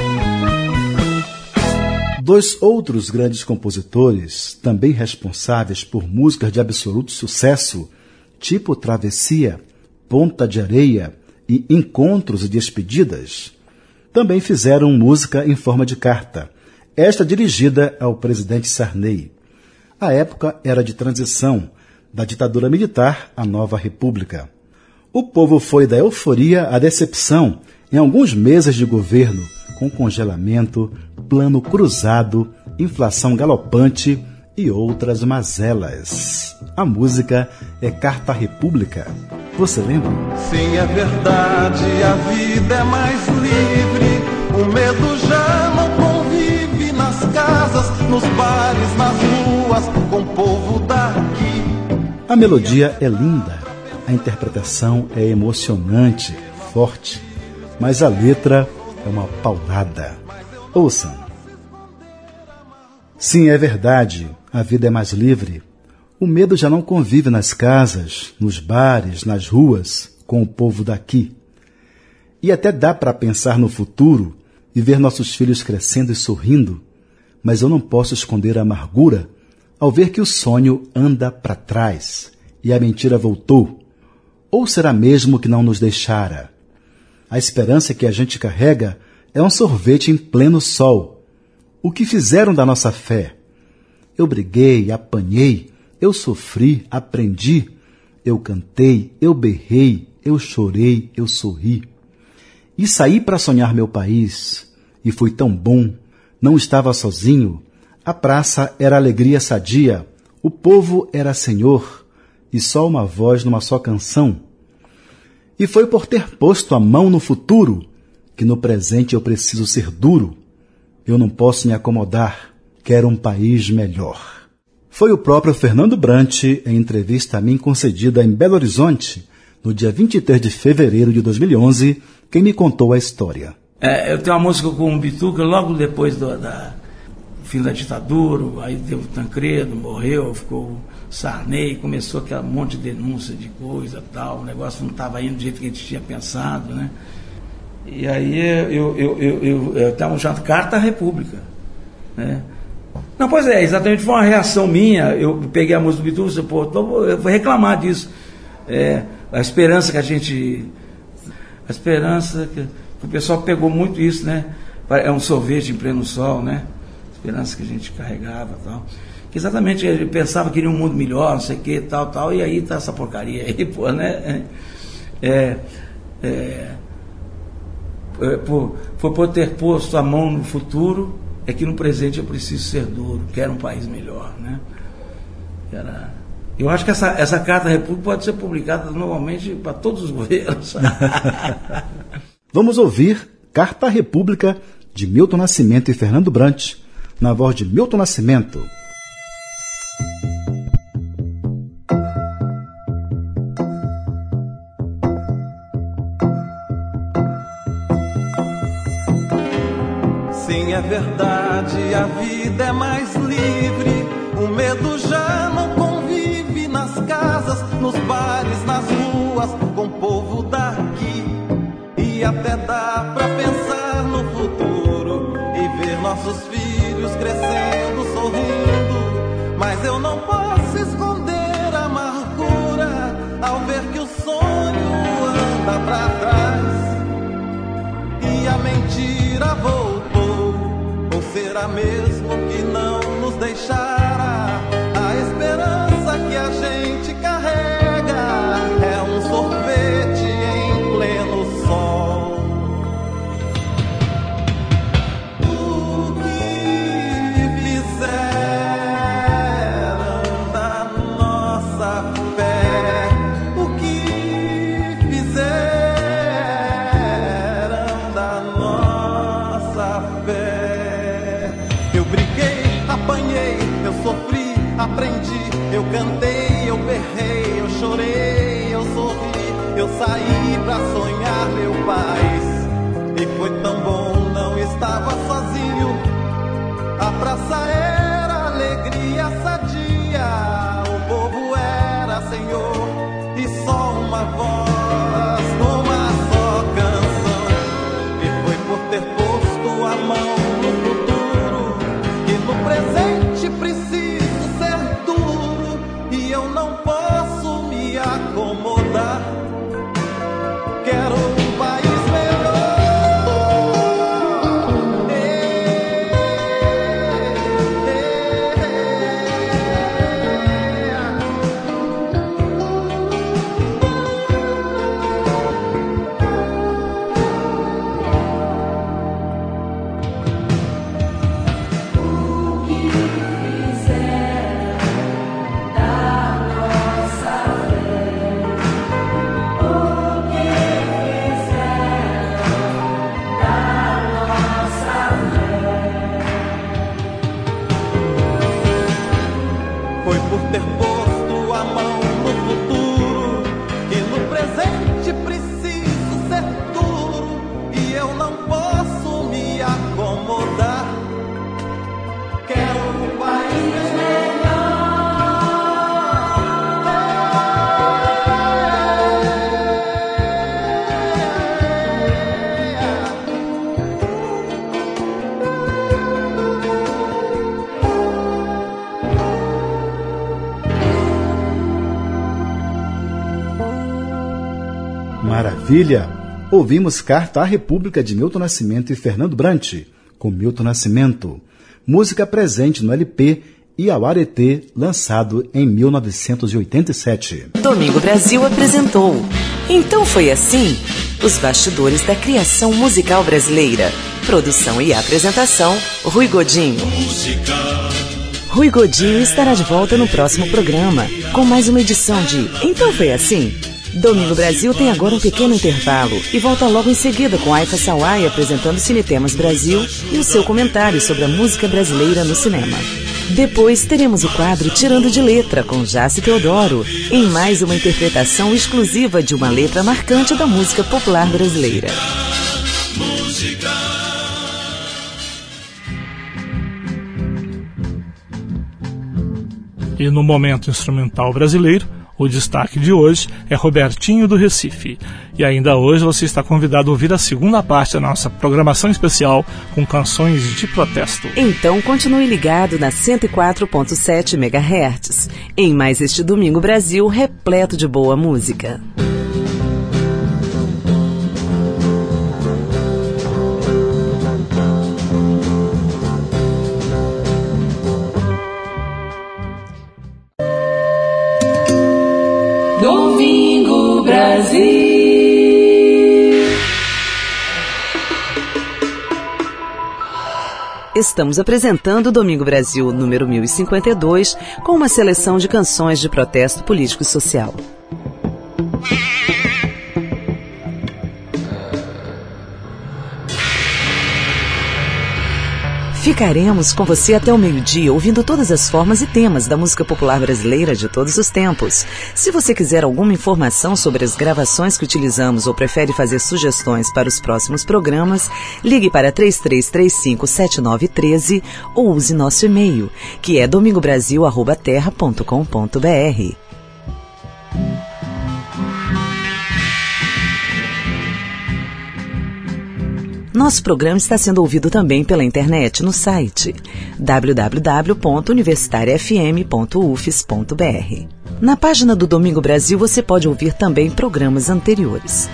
[SPEAKER 18] Dois outros grandes compositores, também responsáveis por músicas de absoluto sucesso, tipo Travessia, Ponta de Areia e Encontros e Despedidas, também fizeram música em forma de carta, esta dirigida ao presidente Sarney. A época era de transição, da ditadura militar à nova república. O povo foi da euforia à decepção em alguns meses de governo, com congelamento, plano cruzado, inflação galopante e outras mazelas. A música é Carta à República. Você lembra?
[SPEAKER 10] Sim, é verdade, a vida é mais livre. O medo já não convive nas casas, nos bares, nas ruas, com o povo daqui.
[SPEAKER 18] A melodia é linda, a interpretação é emocionante, forte, mas a letra é uma paulada. Ouçam. Sim, é verdade, a vida é mais livre. O medo já não convive nas casas, nos bares, nas ruas, com o povo daqui. E até dá para pensar no futuro e ver nossos filhos crescendo e sorrindo, mas eu não posso esconder a amargura ao ver que o sonho anda para trás e a mentira voltou. Ou será mesmo que não nos deixara? A esperança que a gente carrega é um sorvete em pleno sol. O que fizeram da nossa fé? Eu briguei, apanhei, eu sofri, aprendi, eu cantei, eu berrei, eu chorei, eu sorri. E saí para sonhar meu país, e foi tão bom, não estava sozinho, a praça era alegria sadia, o povo era senhor, e só uma voz numa só canção. E foi por ter posto a mão no futuro, que no presente eu preciso ser duro. Eu não posso me acomodar, quero um país melhor. Foi o próprio Fernando Brant, em entrevista a mim concedida em Belo Horizonte, no dia vinte e três de fevereiro de dois mil e onze, quem me contou a história.
[SPEAKER 19] É, eu tenho uma música com o Bituca logo depois do da, fim da ditadura, aí teve o Tancredo, morreu, ficou Sarney, começou aquele monte de denúncia de coisa e tal, o negócio não estava indo do jeito que a gente tinha pensado, né? E aí eu eu eu eu, eu estava chamando Carta à República, né? Não, pois é, exatamente foi uma reação minha. Eu peguei a música do Bituca e disse, pô, eu vou reclamar disso. É, a esperança que a gente. A esperança que, que o pessoal pegou muito isso, né? É um sorvete em pleno sol, né? A esperança que a gente carregava e tal. Que exatamente ele pensava que queria um mundo melhor, não sei o que, tal, tal, e aí tá essa porcaria aí, pô, né? É. é É, por, foi por ter posto a mão no futuro, é que no presente eu preciso ser duro, quero um país melhor, né? Era, eu acho que essa, essa Carta à República pode ser publicada normalmente para todos os governos.
[SPEAKER 18] Vamos ouvir Carta à República, de Milton Nascimento e Fernando Brant, na voz de Milton Nascimento.
[SPEAKER 10] Sim, é verdade, a vida é mais livre. O medo já não convive nas casas, nos bares, nas ruas, com o povo daqui. E até dá pra pensar no futuro e ver nossos filhos crescendo, sorrindo. Mas eu não posso esconder a amargura ao ver que o sonho anda pra trás e a mentira volta. Será mesmo que não nos deixará? A esperança que a gente carrega é um sorvete em pleno sol. O que fizeram da nossa fé? O que fizeram da nossa fé? Apanhei, eu sofri, aprendi, eu cantei, eu berrei, eu chorei, eu sorri, eu saí pra sonhar meu país. E foi tão bom, não estava sozinho, a praça era alegria sadia, o povo era senhor, e só
[SPEAKER 5] eu não posso me acomodar. Quero um país melhor.
[SPEAKER 18] Maravilha! Ouvimos Carta à República de Milton Nascimento e Fernando Brant, com Milton Nascimento. Música presente no L P Iauaretê, lançado em mil novecentos e oitenta e sete.
[SPEAKER 1] Domingo Brasil apresentou Então Foi Assim, os bastidores da criação musical brasileira. Produção e apresentação, Rui Godinho. Música. Rui Godinho estará de volta no próximo programa, com mais uma edição de Então Foi Assim. Domingo Brasil tem agora um pequeno intervalo e volta logo em seguida com Aifa Sawai apresentando Cinetemas Brasil e o seu comentário sobre a música brasileira no cinema. Depois teremos o quadro Tirando de Letra com Jace Teodoro, em mais uma interpretação exclusiva de uma letra marcante da música popular brasileira. Música.
[SPEAKER 2] E no momento instrumental brasileiro, o destaque de hoje é Robertinho do Recife. E ainda hoje você está convidado a ouvir a segunda parte da nossa programação especial com canções de protesto.
[SPEAKER 1] Então continue ligado na cento e quatro ponto sete megahertz, em mais este Domingo Brasil repleto de boa música.
[SPEAKER 6] Domingo Brasil.
[SPEAKER 1] Estamos apresentando Domingo Brasil número mil e cinquenta e dois com uma seleção de canções de protesto político e social. Ficaremos com você até o meio-dia, ouvindo todas as formas e temas da música popular brasileira de todos os tempos. Se você quiser alguma informação sobre as gravações que utilizamos ou prefere fazer sugestões para os próximos programas, ligue para três três três cinco sete nove um três ou use nosso e-mail, que é domingobrasil arroba terra ponto com ponto br. Nosso programa está sendo ouvido também pela internet no site w w w ponto universitaria f m ponto u f s ponto b r. Na página do Domingo Brasil você pode ouvir também programas anteriores.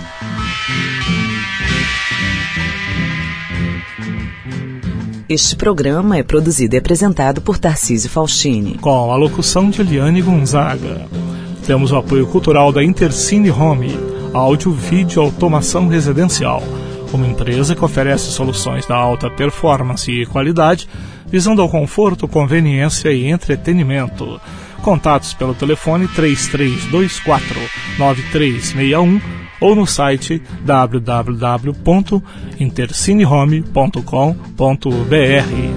[SPEAKER 1] Este programa é produzido e apresentado por Tarcísio Faustini,
[SPEAKER 2] com a locução de Eliane Gonzaga. Temos o apoio cultural da Intercine Home, áudio, vídeo, automação residencial, uma empresa que oferece soluções da alta performance e qualidade, visando ao conforto, conveniência e entretenimento. Contatos pelo telefone três três dois quatro nove três seis um ou no site w w w ponto intercinehome ponto com ponto b r.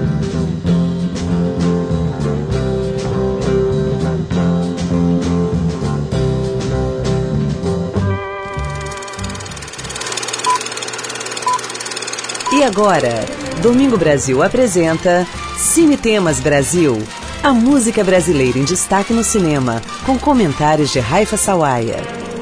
[SPEAKER 1] E agora, Domingo Brasil apresenta Cinetemas Brasil, a música brasileira em destaque no cinema, com comentários de Raifa Sawaia.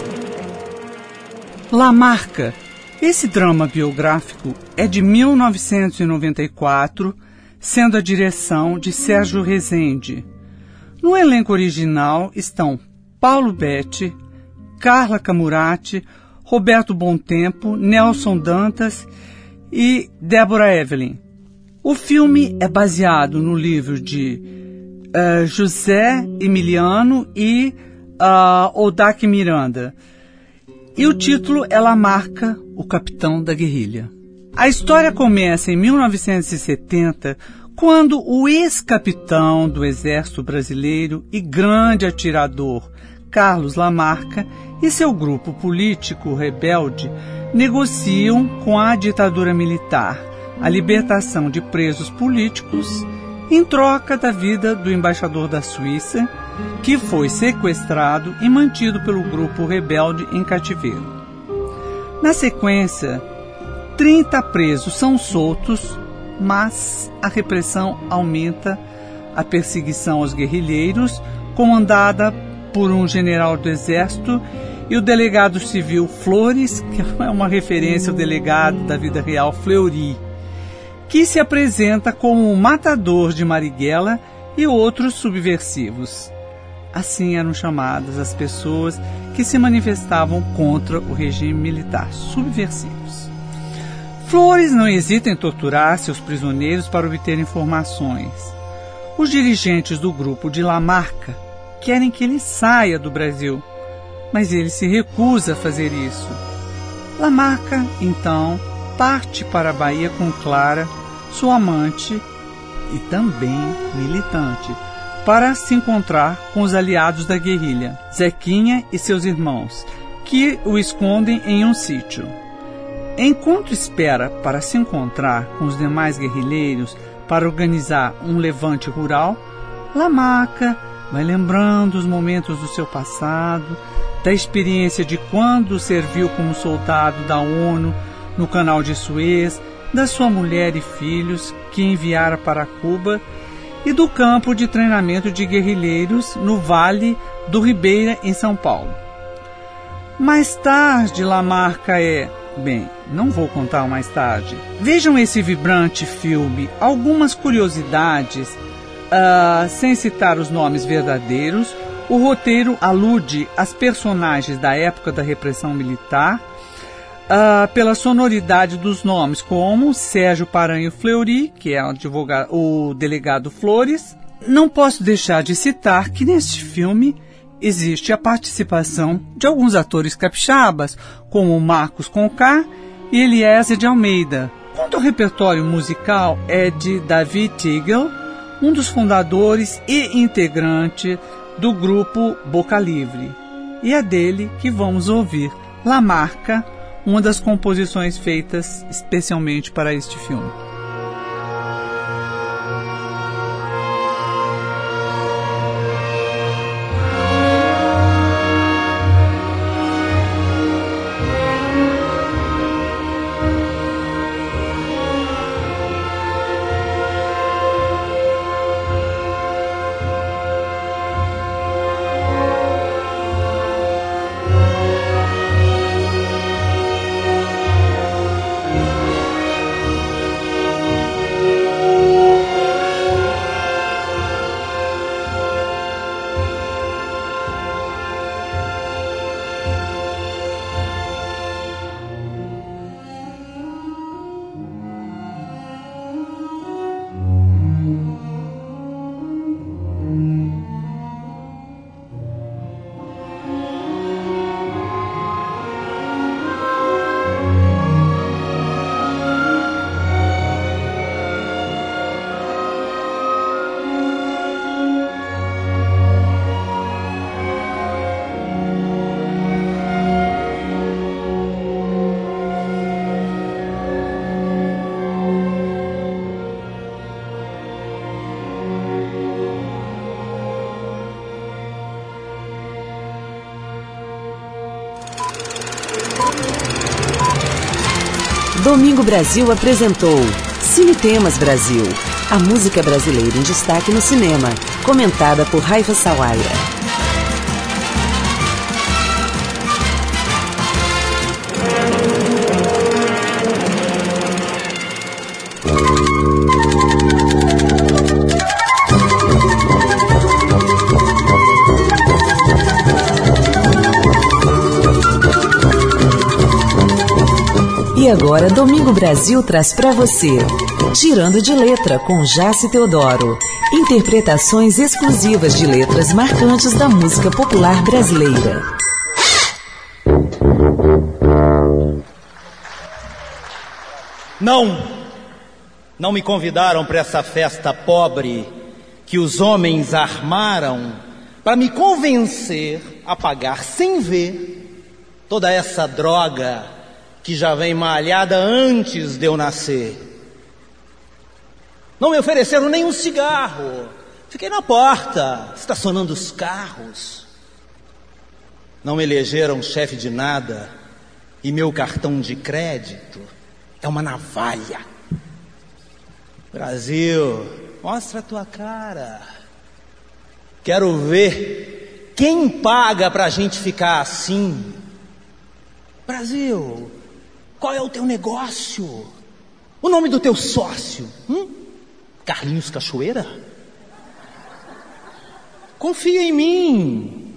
[SPEAKER 20] La Marca. Esse drama biográfico é de mil novecentos e noventa e quatro, sendo a direção de Sérgio Rezende. No elenco original estão Paulo Betti, Carla Camurati, Roberto Bontempo, Nelson Dantas e Débora Evelyn. O filme é baseado no livro de uh, José Emiliano e uh, Odaque Miranda. E o título é La Marca, o capitão da guerrilha. A história começa em mil novecentos e setenta, quando o ex-capitão do Exército Brasileiro e grande atirador Carlos Lamarca e seu grupo político rebelde negociam com a ditadura militar a libertação de presos políticos em troca da vida do embaixador da Suíça, que foi sequestrado e mantido pelo grupo rebelde em cativeiro. Na sequência, trinta presos são soltos, mas a repressão aumenta, a perseguição aos guerrilheiros, comandada por um general do exército, e o delegado civil Flores, que é uma referência ao delegado da vida real Fleury, que se apresenta como um matador de Marighella e outros subversivos. Assim eram chamadas as pessoas que se manifestavam contra o regime militar, subversivos. Flores não hesita em torturar seus prisioneiros para obter informações. Os dirigentes do grupo de Lamarca querem que ele saia do Brasil, mas ele se recusa a fazer isso. Lamarca, então, parte para a Bahia com Clara, sua amante e também militante, para se encontrar com os aliados da guerrilha, Zequinha e seus irmãos, que o escondem em um sítio. Enquanto espera para se encontrar com os demais guerrilheiros para organizar um levante rural, Lamarca vai lembrando os momentos do seu passado, da experiência de quando serviu como soldado da ONU no Canal de Suez, da sua mulher e filhos que enviara para Cuba e do campo de treinamento de guerrilheiros no Vale do Ribeira, em São Paulo. Mais tarde, Lamarca é... Bem, não vou contar mais tarde. Vejam esse vibrante filme. Algumas curiosidades, uh, sem citar os nomes verdadeiros. O roteiro alude às personagens da época da repressão militar, uh, pela sonoridade dos nomes, como Sérgio Paranho Fleury, que é o, advogado, o delegado Flores. Não posso deixar de citar que neste filme existe a participação de alguns atores capixabas, como Marcos Conká e Eliezer de Almeida. Quanto ao repertório musical, é de David Tigel, um dos fundadores e integrante do grupo Boca Livre. E é dele que vamos ouvir Lamarca, uma das composições feitas especialmente para este filme.
[SPEAKER 1] Domingo Brasil apresentou Cine Temas Brasil, a música brasileira em destaque no cinema, comentada por Raifa Sawaira. E agora, Domingo Brasil traz para você Tirando de Letra, com Jace Teodoro. Interpretações exclusivas de letras marcantes da música popular brasileira.
[SPEAKER 21] Não, não me convidaram para essa festa pobre que os homens armaram para me convencer a pagar sem ver toda essa droga que já vem malhada antes de eu nascer. Não me ofereceram nem um cigarro. Fiquei na porta, estacionando os carros. Não me elegeram chefe de nada e meu cartão de crédito é uma navalha. Brasil, mostra a tua cara. Quero ver quem paga pra gente ficar assim. Brasil, qual é o teu negócio? O nome do teu sócio? Hum? Carlinhos Cachoeira? Confia em mim.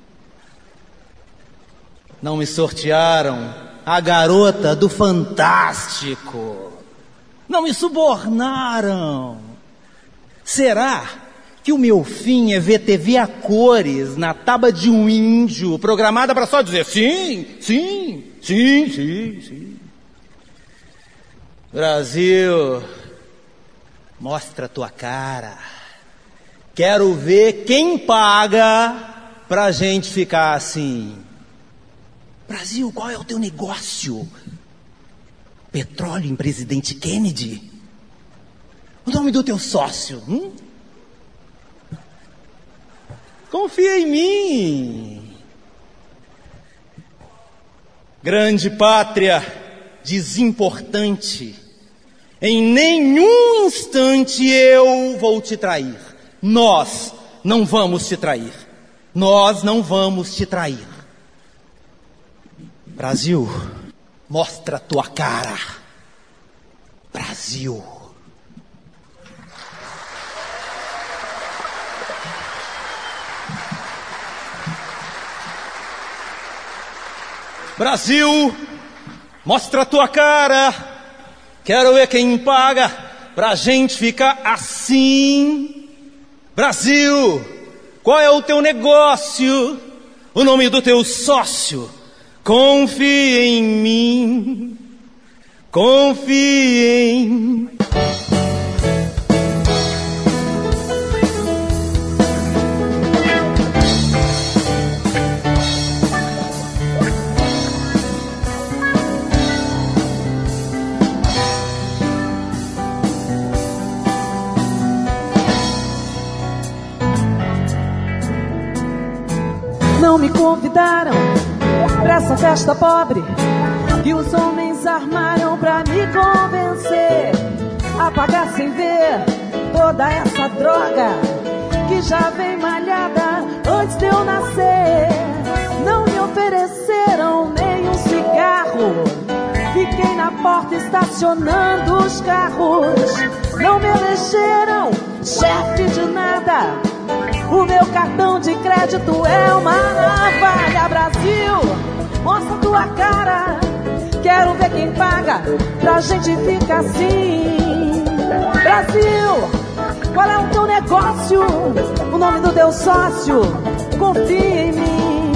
[SPEAKER 21] Não me sortearam a garota do Fantástico. Não me subornaram. Será que o meu fim é ver T V a cores na taba de um índio, programada para só dizer sim, sim, sim, sim, sim? Brasil, mostra a tua cara. Quero ver quem paga pra gente ficar assim. Brasil, qual é o teu negócio? Petróleo em Presidente Kennedy? O nome do teu sócio? Hum? Confia em mim. Grande pátria desimportante, em nenhum instante eu vou te trair. Nós não vamos te trair. Nós não vamos te trair. Brasil, mostra a tua cara. Brasil. Brasil, mostra a tua cara. Quero ver quem paga pra gente ficar assim. Brasil, qual é o teu negócio? O nome do teu sócio? Confie em mim. Confie em...
[SPEAKER 3] Não me convidaram pra essa festa pobre que os homens armaram pra me convencer a pagar sem ver toda essa droga que já vem malhada antes de eu nascer. Não me ofereceram nem um cigarro, fiquei na porta estacionando os carros. Não me elegeram chefe de nada, o meu cartão de crédito é uma navalha. Brasil, mostra tua cara. Quero ver quem paga pra gente ficar assim. Brasil, qual é o teu negócio? O nome do teu sócio? Confia em mim.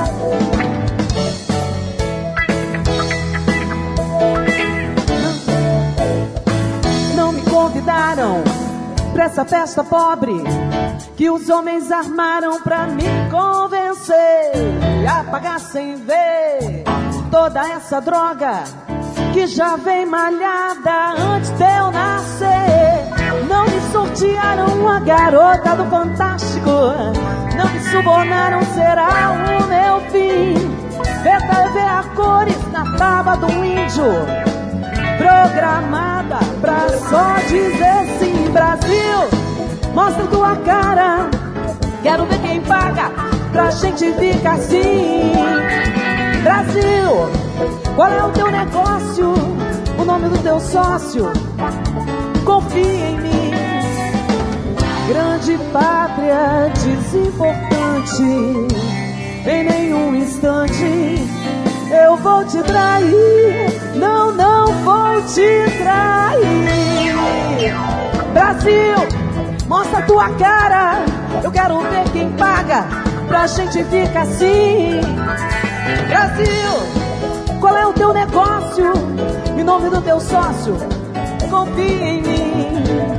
[SPEAKER 3] Não me convidaram pra essa festa pobre que os homens armaram pra me convencer a pagar sem ver toda essa droga que já vem malhada antes de eu nascer. Não me sortearam a garota do Fantástico, não me subornaram, será o meu fim. Ver T V a cores na tábua do índio, programada pra só dizer sim. Brasil, mostra tua cara. Quero ver quem paga pra gente ficar assim. Brasil, qual é o teu negócio? O nome do teu sócio? Confia em mim. Grande pátria desimportante, em nenhum instante eu vou te trair. Não, não vou te trair. Brasil, mostra a tua cara. Eu quero ver quem paga pra gente ficar assim. Brasil, qual é o teu negócio? Em nome do teu sócio? Confia em mim.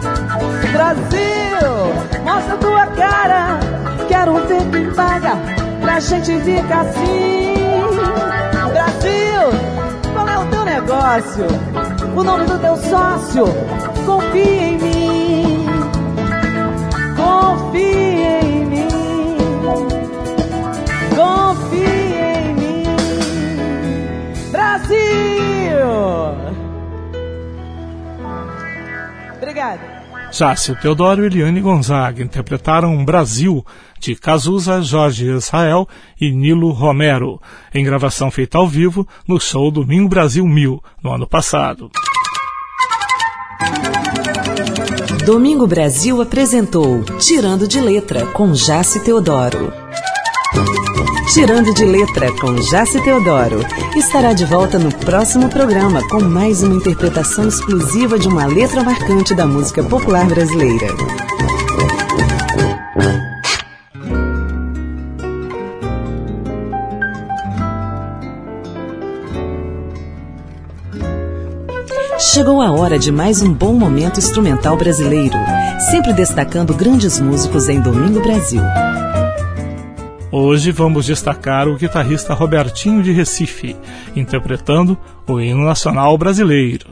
[SPEAKER 3] Brasil, mostra a tua cara. Quero ver quem paga pra gente ficar assim. Brasil, qual é o teu negócio? O nome do teu sócio? Confia em mim. Confia em mim. Confia em mim. Brasil! Obrigada.
[SPEAKER 2] Jácio Teodoro e Eliane Gonzaga interpretaram Brasil, de Cazuza, Jorge Israel e Nilo Romero, em gravação feita ao vivo no show Domingo Brasil Mil, no ano passado.
[SPEAKER 1] Domingo Brasil apresentou Tirando de Letra, com Jácio Teodoro. Tirando de Letra, com Jácio Teodoro, estará de volta no próximo programa com mais uma interpretação exclusiva de uma letra marcante da música popular brasileira. Chegou a hora de mais um bom momento instrumental brasileiro, sempre destacando grandes músicos em Domingo Brasil.
[SPEAKER 2] Hoje vamos destacar o guitarrista Robertinho de Recife, interpretando o hino nacional brasileiro.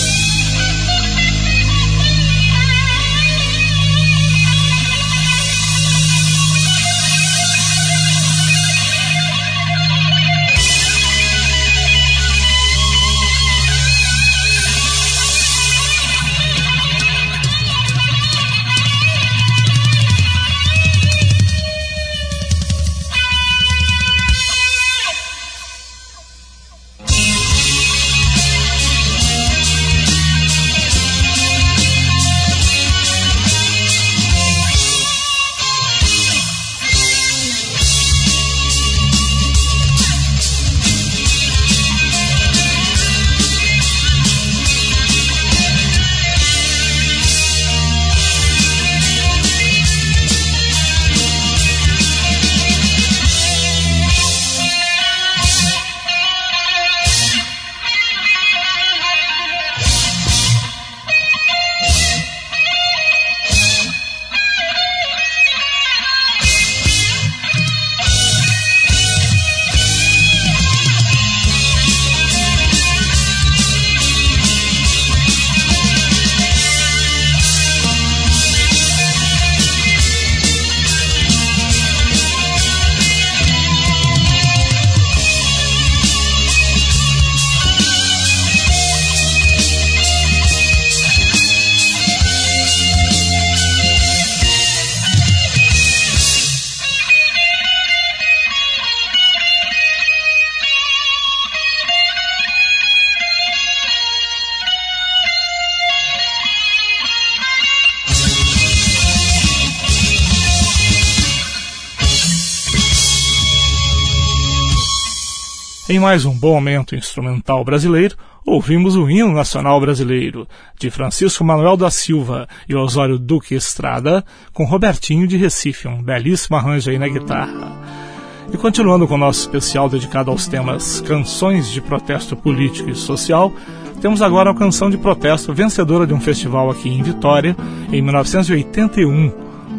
[SPEAKER 2] Em mais um bom momento instrumental brasileiro, ouvimos o hino nacional brasileiro, de Francisco Manuel da Silva e Osório Duque Estrada, com Robertinho de Recife, um belíssimo arranjo aí na guitarra. E continuando com o nosso especial dedicado aos temas canções de protesto político e social, temos agora a canção de protesto vencedora de um festival aqui em Vitória, em mil novecentos e oitenta e um.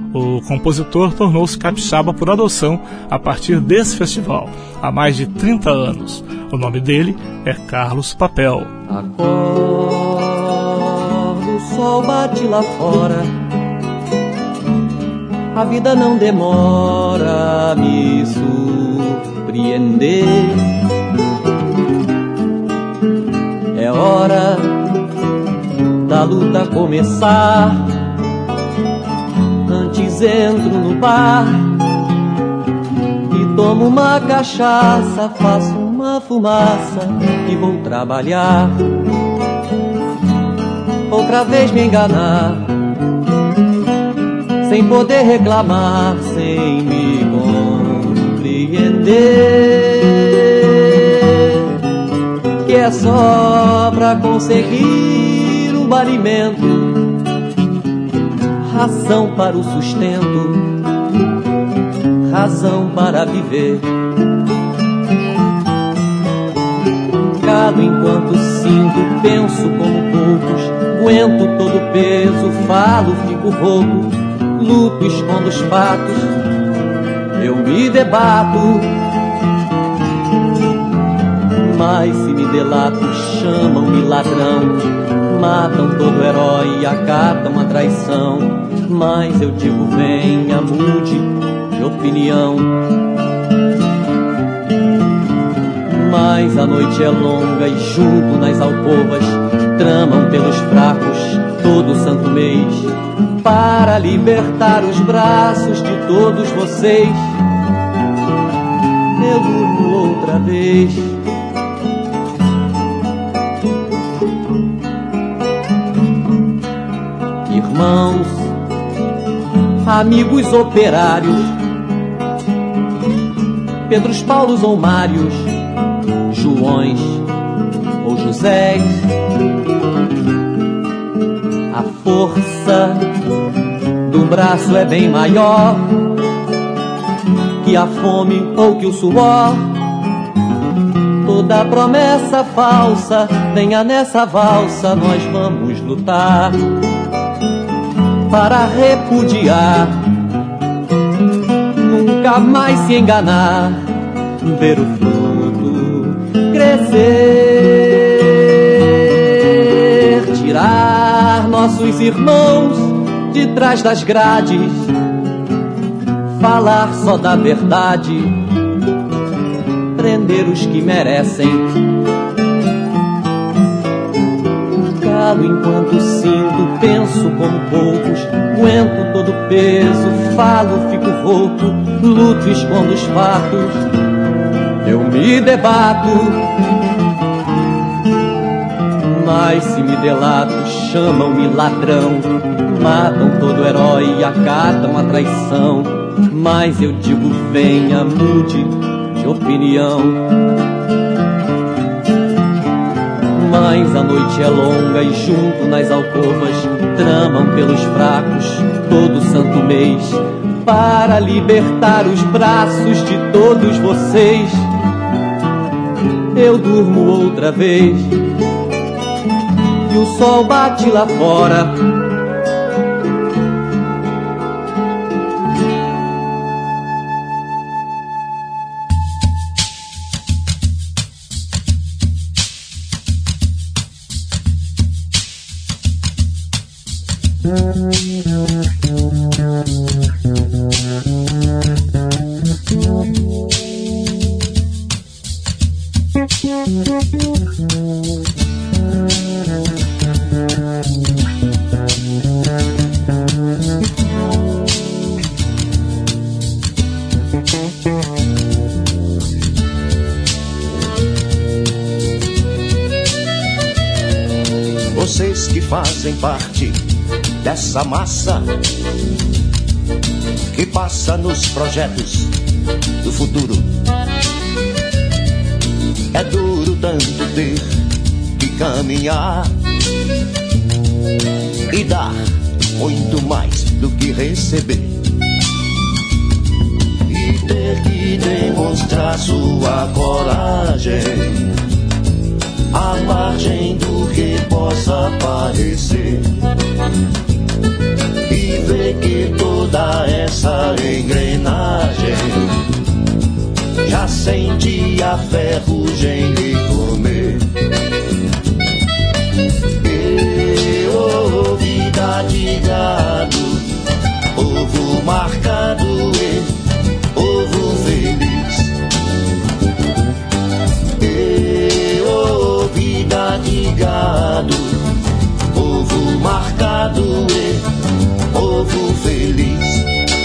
[SPEAKER 2] O compositor tornou-se capixaba por adoção a partir desse festival, há mais de trinta anos. O nome dele é Carlos Papel.
[SPEAKER 4] Acordo, o sol bate lá fora, a vida não demora a me surpreender. É hora da luta começar. Antes entro no bar e tomo uma cachaça, faço uma fumaça e vou trabalhar. Outra vez me enganar, sem poder reclamar, sem me compreender, que é só pra conseguir um alimento, razão para o sustento, razão para viver. Cado enquanto sinto, penso como poucos, aguento todo o peso, falo, fico rouco, luto, escondo os fatos, eu me debato. Mas se me delato, chamam-me ladrão, matam todo herói e acatam a traição. Mas eu digo, venha, mude de opinião. Mas a noite é longa e junto nas alcovas tramam pelos fracos todo santo mês, para libertar os braços de todos vocês. Eu durmo outra vez. Irmãos, amigos operários, Pedros, Paulos ou Mários, Joões ou Josés, a força do braço é bem maior que a fome ou que o suor. Toda promessa falsa, venha nessa valsa, nós vamos lutar para repudiar, nunca mais se enganar, ver o fruto crescer, tirar nossos irmãos de trás das grades, falar só da verdade, prender os que merecem. Calo enquanto sinto, penso como poucos, aguento todo o peso, falo, fico rouco, luto, escondo os fatos, eu me debato. Mas se me delato, chamam-me ladrão, matam todo herói e acatam a traição. Mas eu digo, venha, mude de opinião. Mas a noite é longa e junto nas alcovas tramam pelos fracos todo santo mês, para libertar os braços de todos vocês. Eu durmo outra vez e o sol bate lá fora.
[SPEAKER 7] Vocês que fazem parte dessa massa que passa nos projetos do futuro, é duro tanto ter que caminhar e dar muito mais do que receber, e ter que demonstrar sua coragem à margem do que possa parecer, e ver que toda essa engrenagem já sente a ferrugem lhe comer. E oh, vida de gado, povo marcado e povo feliz. E oh, vida de gado, povo marcado e povo feliz.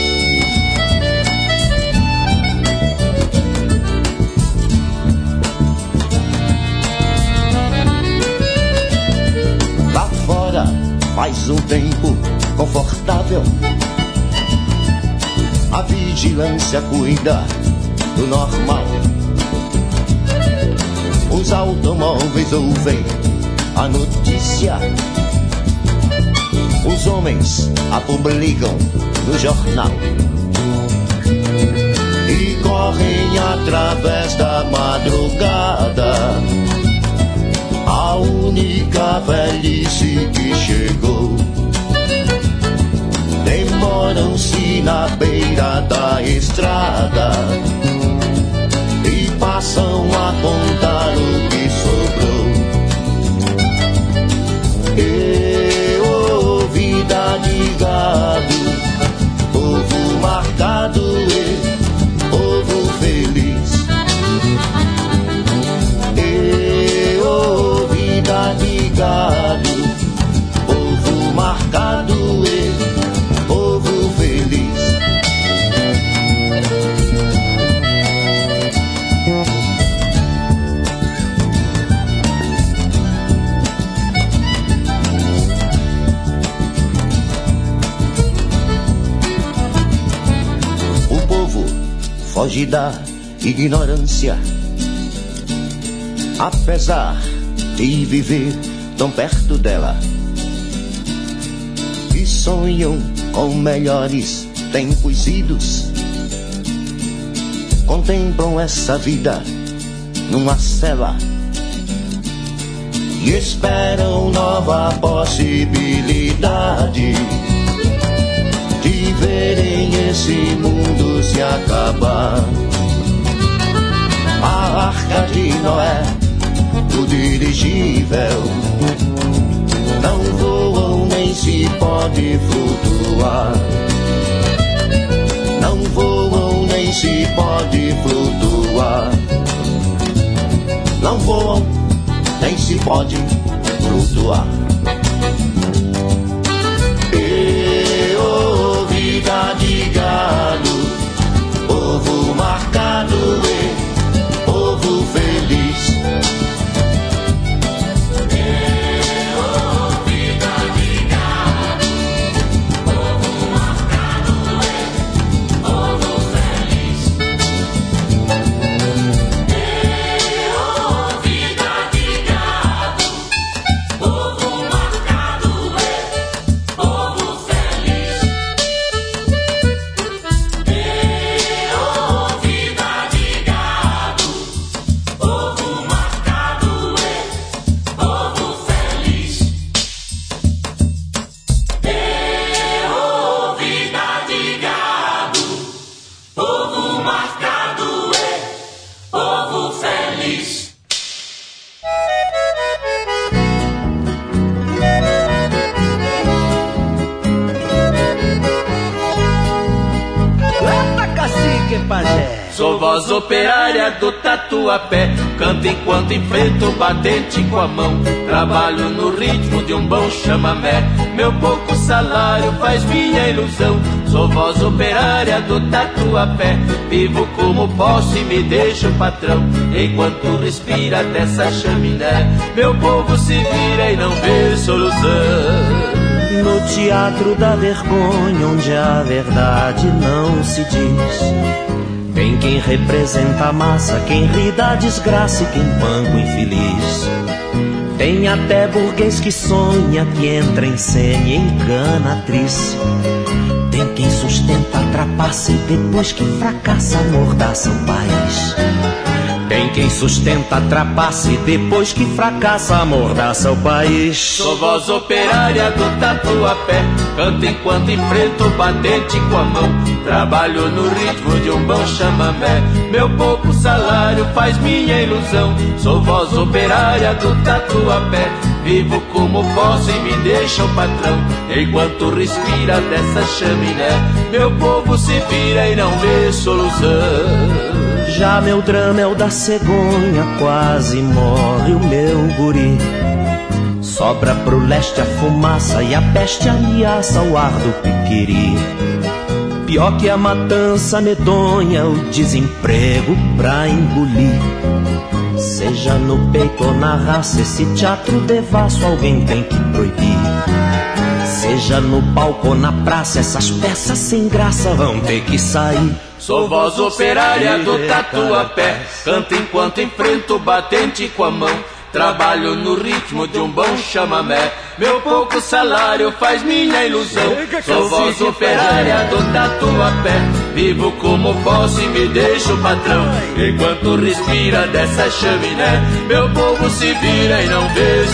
[SPEAKER 7] Lá fora faz um tempo confortável, a vigilância cuida do normal. Os automóveis ouvem a notícia, os homens a publicam no jornal e correm através da madrugada. A única velhice que chegou, demoram-se na beira da estrada e passam a contar o que sobrou. E oh, vida de gado, povo marcado e povo feliz. E oh, vida de gado, povo marcado marcado e povo feliz. O povo foge da ignorância, apesar de viver tão perto dela, e sonham com melhores tempos idos. Contemplam essa vida numa cela e esperam nova possibilidade de verem esse mundo se acabar. A arca de Noé, o dirigível, não voam nem se pode flutuar. Não voam nem se pode flutuar. Não voam nem se pode flutuar. E oh, vida de gado, povo marcado e povo feliz.
[SPEAKER 8] Sou voz operária do Tatuapé, canto enquanto enfrento o batente com a mão. Trabalho no ritmo de um bom chamamé, meu pouco salário faz minha ilusão. Sou voz operária do Tatuapé, vivo como posso e me deixo patrão. Enquanto respira dessa chaminé, meu povo se vira e não vê solução.
[SPEAKER 4] No teatro da vergonha, onde a verdade não se diz, tem quem representa a massa, quem ri da desgraça e quem banca o infeliz. Tem até burguês que sonha, que entra em cena e engana a atriz. Tem quem sustenta a trapaça e depois que fracassa amordaça o país. Tem quem sustenta a trapaça e depois que fracassa amordaça o país.
[SPEAKER 8] Sou voz operária do Tatuapé, canto enquanto enfrento o batente com a mão. Trabalho no ritmo de um bom chamamé, meu pouco salário faz minha ilusão. Sou voz operária do Tatuapé, vivo como posso e me deixa o patrão. Enquanto respira dessa chaminé, meu povo se vira e não vê solução.
[SPEAKER 4] Já meu drama é o da cegonha, quase morre o meu guri. Sobra pro leste a fumaça e a peste ameaça o ar do piquiri. Pior que a matança medonha, o desemprego pra engolir. Seja no peito ou na raça, esse teatro devasso alguém tem que proibir. Seja no palco ou na praça, essas peças sem graça vão ter que sair.
[SPEAKER 8] Sou voz operária do Tatuapé, canto enquanto enfrento o batente com a mão. Trabalho no ritmo de um bom chamamé, meu pouco salário faz minha ilusão. Sou voz operária do Tatuapé, vivo como posso e me deixo patrão. Enquanto respira dessa chaminé, meu povo se vira e não vê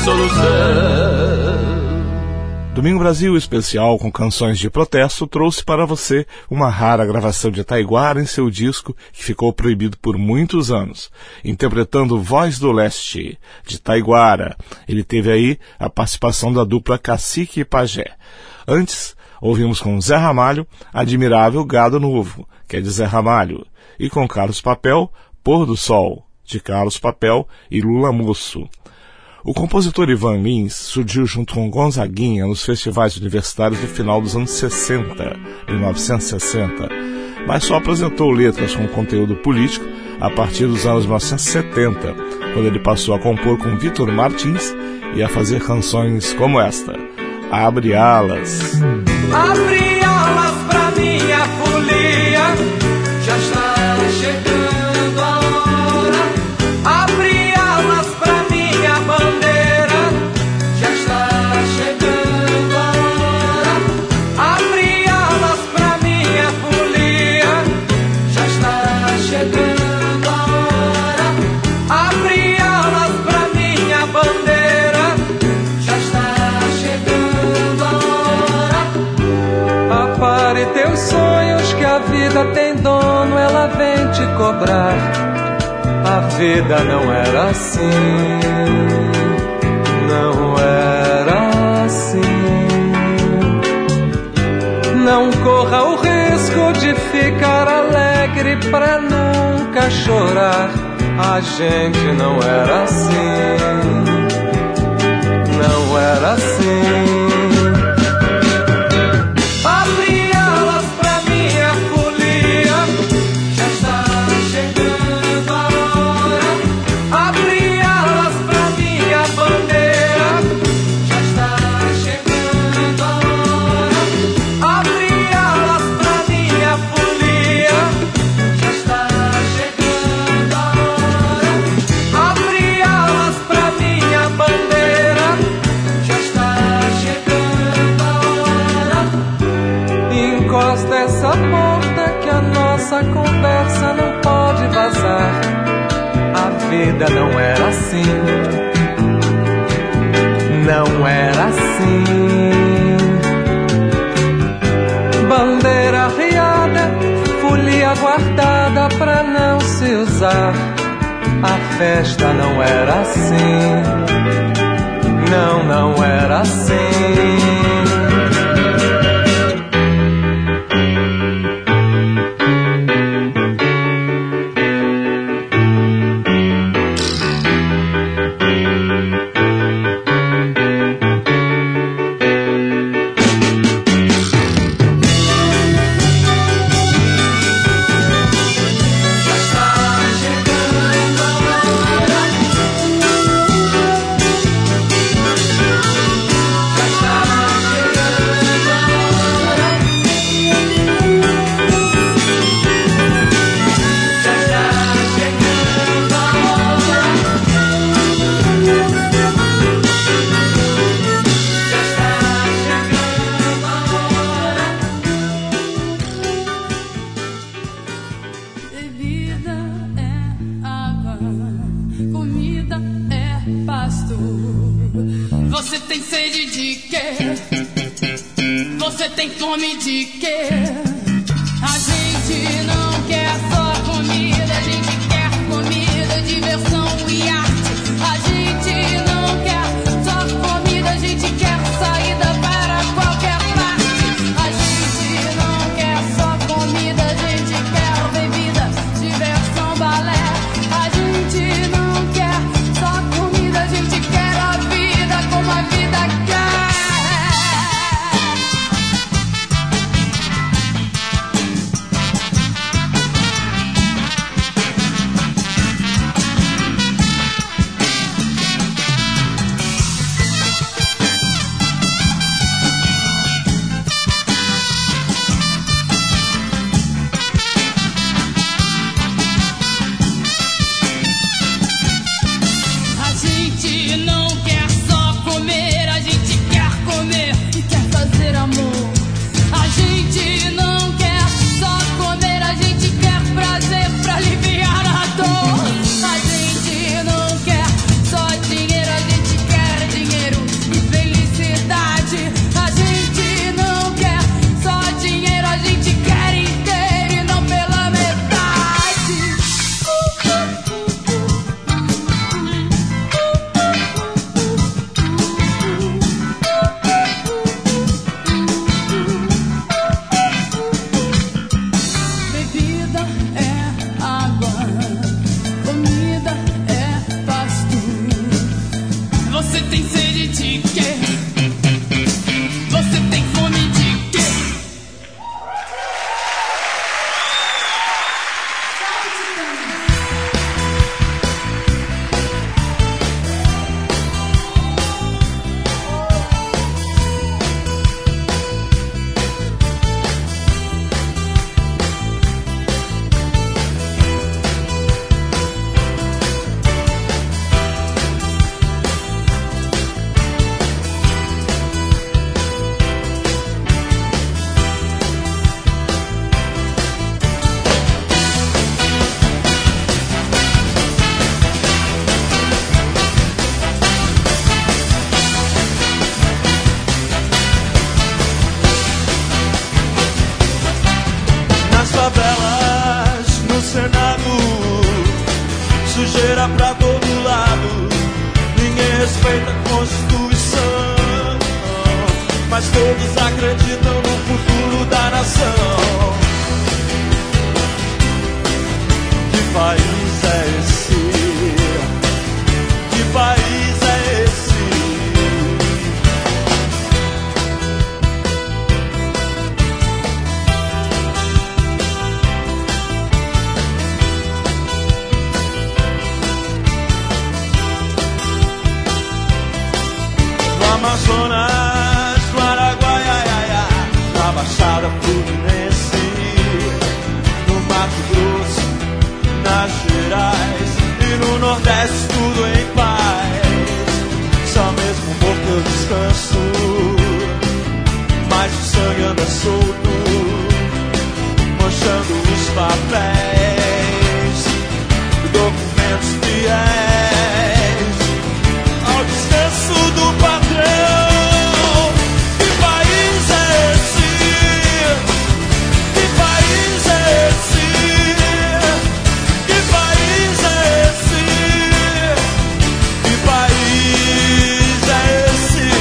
[SPEAKER 8] solução.
[SPEAKER 2] Domingo Brasil especial com canções de protesto trouxe para você uma rara gravação de Taiguara em seu disco que ficou proibido por muitos anos, interpretando Voz do Leste, de Taiguara. Ele teve aí a participação da dupla Cacique e Pajé. Antes, ouvimos com Zé Ramalho, Admirável Gado Novo, que é de Zé Ramalho, e com Carlos Papel, Pôr do Sol, de Carlos Papel e Lula Moço.
[SPEAKER 11] O compositor Ivan Lins surgiu junto com Gonzaguinha nos festivais universitários do final dos anos sessenta, mil novecentos e sessenta, mas só apresentou letras com conteúdo político a partir dos anos mil novecentos e setenta, quando ele passou a compor com Vitor Martins e a fazer canções como esta, Abre Alas.
[SPEAKER 22] Abre alas pra minha folia, já está chegando a hora. Abre alas pra minha bandeira, já está chegando a hora. Abre alas pra minha folia, já está chegando a hora. Abre alas pra minha bandeira, já está chegando a hora. Apare teus sonhos que a vida tem dono, ela vem te cobrar. A vida não era assim, não era assim. Não corra o risco de ficar alegre pra nunca chorar. A gente não era assim, não era assim. Abre alas pra minha folia, já está chegando a hora. Abre alas pra minha bandeira, já está chegando a hora. Abre alas pra minha folia, já está chegando a hora. Abre alas pra minha bandeira, já está chegando a hora. Encosta essa porta que a nossa conversa não pode vazar. A vida não era assim, não era assim. Bandeira riada, folia guardada pra não se usar. A festa não era assim, não, não era assim.
[SPEAKER 23] Você tem sede de quê? Você tem fome de quê? A gente não quer só comida, a gente quer comida, diversão e arte. A gente não quer só comida, a gente quer saída para qualquer parte. A gente não quer só comida, a gente quer bebida, diversão, balé. A gente não quer só comida, a gente quer a vida como a vida quer. A gente não quer só comer, a gente quer comer e quer fazer amor. A gente não quer só comer, a gente quer prazer pra aliviar a dor. A gente não quer só dinheiro, a gente quer dinheiro e felicidade. A gente não quer só dinheiro, a gente quer inteiro e não pela metade.
[SPEAKER 5] poeira pra todo lado. Ninguém respeita a Constituição, mas todos acreditam no futuro da nação. Que país é esse? Que país é esse? No Amazonas, no Araguaiaiá, na Baixada Fluminense, no Mato Grosso, nas Gerais e no Nordeste, tudo em paz. Só mesmo morto eu descanso, mas o sangue anda solto, manchando os papéis, documentos fiéis ao descanso do patrão. Que país é esse? Que país é esse? Que país é esse? Que país é esse?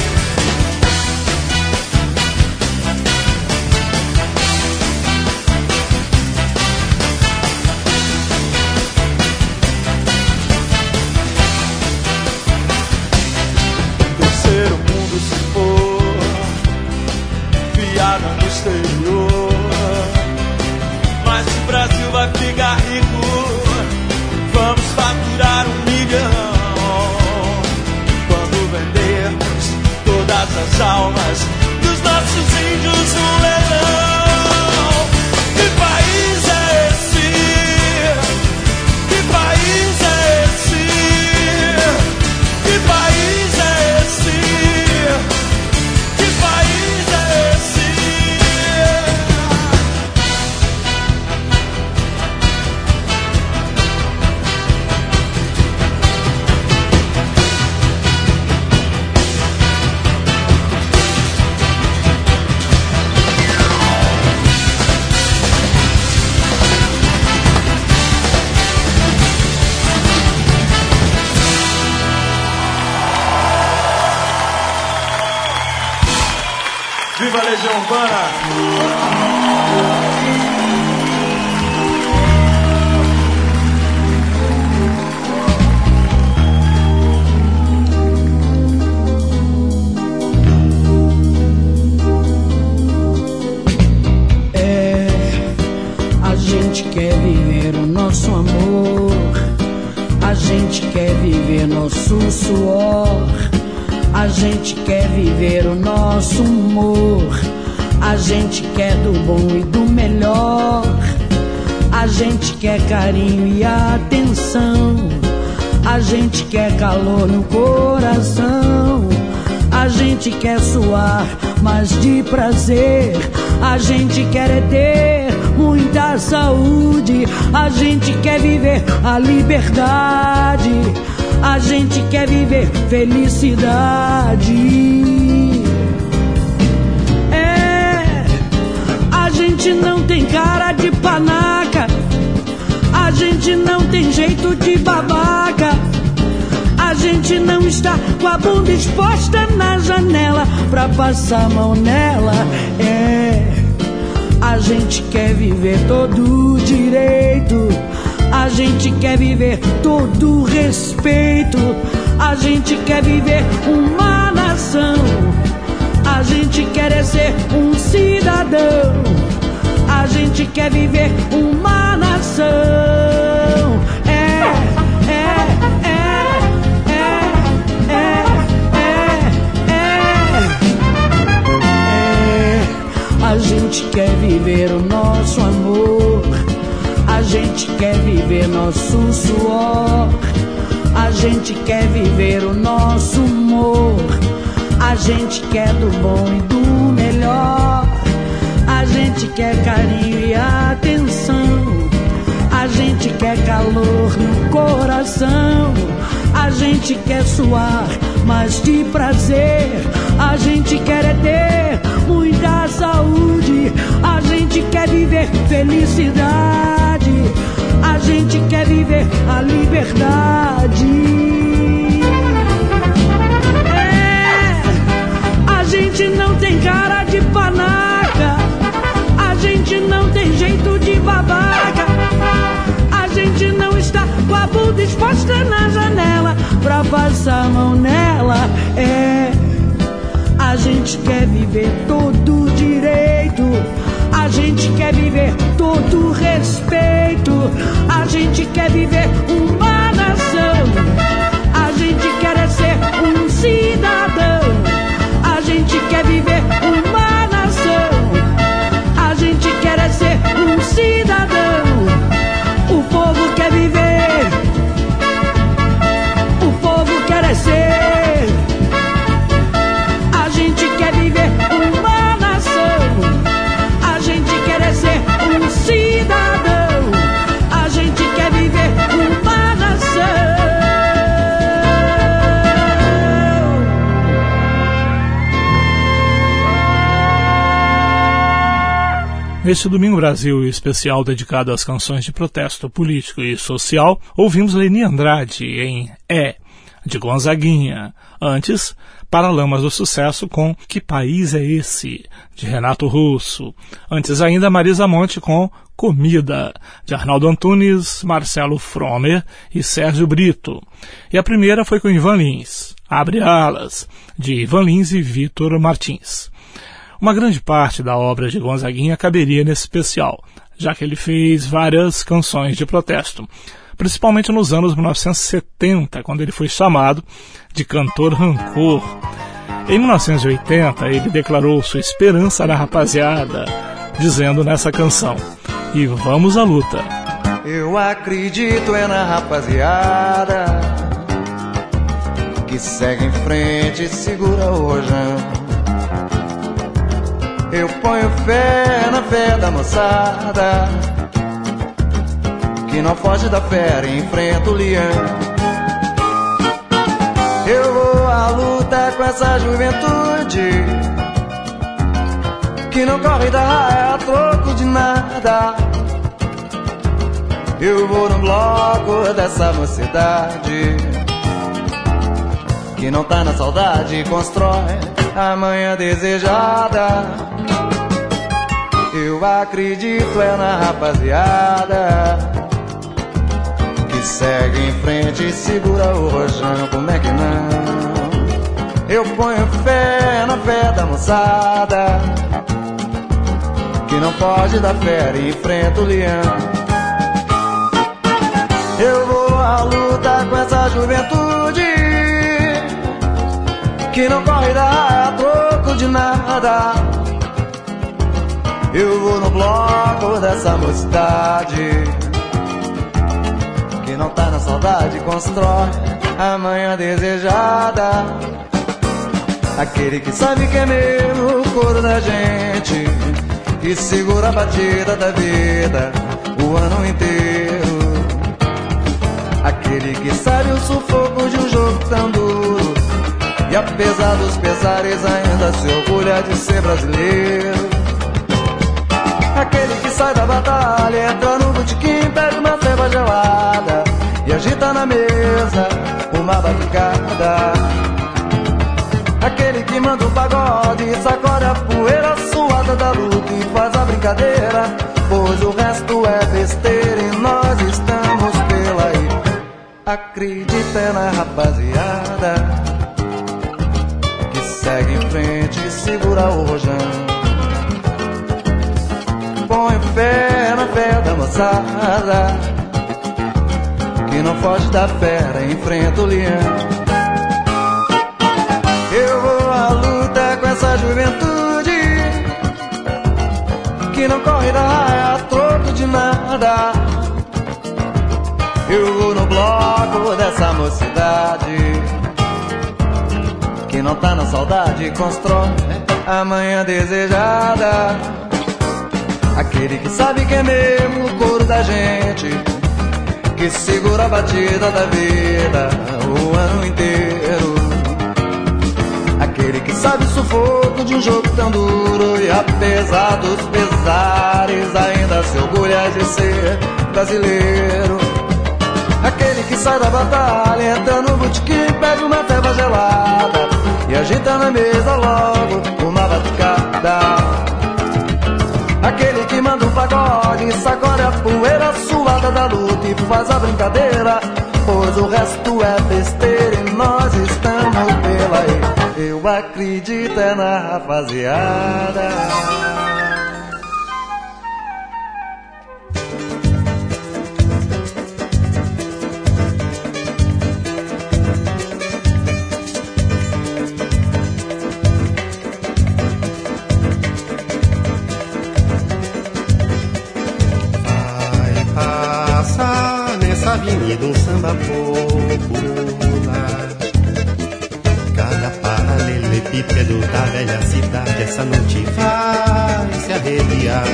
[SPEAKER 5] Terceiro mundo se for piada no exterior, mas o Brasil vai ficar rico. Vamos faturar um milhão quando vendermos todas as almas dos nossos índios no leilão. Que país é esse? Que país é esse? Que país é esse? Que país é esse? Viva a Legião Urbana!
[SPEAKER 9] É, a gente quer viver o nosso amor, a gente quer viver nosso suor, a gente quer viver o nosso humor, a gente quer do bom e do melhor, a gente quer carinho e atenção, a gente quer calor no coração, a gente quer suar, mas de prazer, a gente quer é ter muita saúde, a gente quer viver a liberdade, a gente quer viver felicidade. É, a gente não tem cara de panaca, a gente não tem jeito de babaca, a gente não está com a bunda exposta na janela pra passar a mão nela. É, a gente quer viver todo direito, a gente quer viver todo respeito, a gente quer viver uma nação, a gente quer é ser um cidadão, a gente quer viver uma nação. É, é, é, é, é, é, é. A gente quer viver o nosso amor, a gente quer viver nosso suor, a gente quer viver o nosso humor, a gente quer do bom e do melhor, a gente quer carinho e atenção, a gente quer calor no coração, a gente quer suar, mas de prazer, a gente quer é ter muita saúde, a gente quer viver felicidade, a gente quer viver a liberdade. liberdade. É, a gente não tem cara de panaca, a gente não tem jeito de babaca, a gente não está com a bunda exposta na janela pra passar a mão nela. É, a gente quer viver todo direito, a gente quer viver todo respeito, a gente quer viver uma nação, a gente quer é ser um cidadão, a gente quer viver uma nação, a gente quer é ser um cidadão. O povo quer viver, o povo quer é ser, a gente quer viver uma nação, a gente quer é ser um cidadão, a gente quer viver uma nação.
[SPEAKER 2] Neste Domingo Brasil especial dedicado às canções de protesto político e social, ouvimos Leni Andrade em É, de Gonzaguinha. Antes, Paralamas do Sucesso com Que País é Esse, de Renato Russo. Antes ainda, Marisa Monte com Comida, de Arnaldo Antunes, Marcelo Fromer e Sérgio Brito. E a primeira foi com Ivan Lins, Abre Alas, de Ivan Lins e Vitor Martins. Uma grande parte da obra de Gonzaguinha caberia nesse especial, já que ele fez várias canções de protesto, principalmente nos anos mil novecentos e setenta, quando ele foi chamado de Cantor Rancor. Em mil novecentos e oitenta, ele declarou sua esperança na rapaziada, dizendo nessa canção: E vamos à luta.
[SPEAKER 12] Eu acredito é na rapaziada que segue em frente e segura o rojão. Eu ponho fé na fé da moçada que não foge da fera e enfrenta o leão. Eu vou à luta com essa juventude que não corre da raia a troco de nada. Eu vou no bloco dessa mocidade que não tá na saudade e constrói a manhã desejada. Eu acredito é na rapaziada que segue em frente e segura o rojão. Como é que não? Eu ponho fé na fé da moçada que não foge da fera e enfrenta o leão. Eu vou à luta com essa juventude que não corre da raia a troco de nada. Eu vou no bloco dessa mocidade que não tá na saudade, constrói a manhã desejada. Aquele que sabe que é mesmo o coro da gente, que segura a batida da vida o ano inteiro. Aquele que sabe o sufoco de um jogo tão duro e apesar dos pesares ainda se orgulha de ser brasileiro. Aquele que sai da batalha, entra no botequim, pede uma ceva gelada e agita na mesa uma batucada. Aquele que manda o pagode e sacode a poeira suada da luta e faz a brincadeira, pois o resto é besteira e nós estamos pela aí. Acredita na rapaziada que segue em frente e segura o rojão. Põe fé na fé da moçada que não foge da fera e enfrenta o leão. Eu vou à luta com essa juventude que não corre da raia a troco de nada. Eu vou no bloco dessa mocidade que não tá na saudade e constrói a manhã desejada. Aquele que sabe que é mesmo o coro da gente, que segura a batida da vida o ano inteiro. Aquele que sabe o sufoco de um jogo tão duro e apesar dos pesares ainda se orgulha de ser brasileiro. Aquele que sai da batalha, entra no botequim, pede uma ceva gelada e agita na mesa logo uma batucada. Aquele que manda o pagode, sacode a poeira suada da luta e faz a brincadeira, pois o resto é besteira e nós estamos pela aí. Eu acredito é na rapaziada.
[SPEAKER 13] Avenida um samba popular. Cada paralelepípedo da velha cidade essa noite vai se arrepiar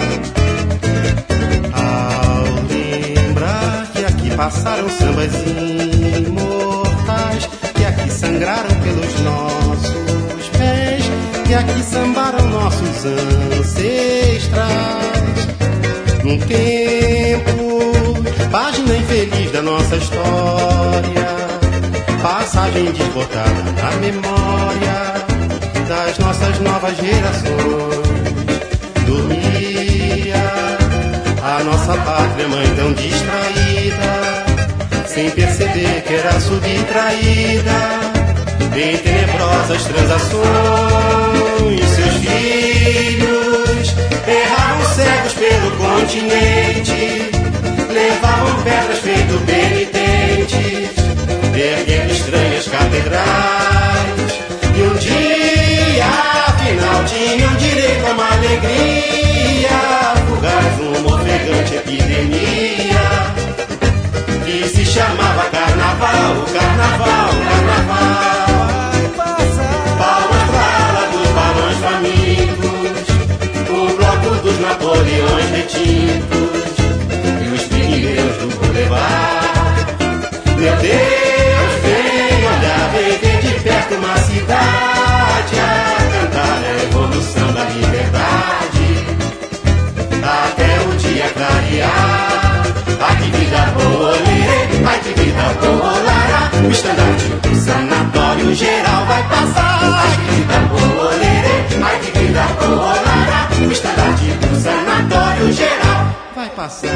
[SPEAKER 13] ao lembrar que aqui passaram sambas imortais, que aqui sangraram pelos nossos pés, que aqui sambaram nossos ancestrais. Num tempo, página infeliz da nossa história, passagem desbotada na memória das nossas novas gerações. Dormia a nossa pátria mãe tão distraída, sem perceber que era subtraída em tenebrosas transações. Seus filhos erravam cegos pelo continente, levavam pedras feito penitentes, erguendo estranhas catedrais. E um dia, afinal, tinham direito a uma alegria fugaz, uma ofegante epidemia que se chamava carnaval, carnaval, carnaval. Palmas pra ala dos balões famintos, o bloco dos Napoleões retintos, Deus do Boulevard. Meu Deus, vem olhar, vem ver de perto uma cidade a cantar a evolução da liberdade, até o dia clarear. Ai que vida boa, lê, ai que vida boa, lara. O estandarte do sanatório geral vai passar. Ai que vida boa, lê, ai que vida boa, lara. O estandarte do sanatório geral vai passar.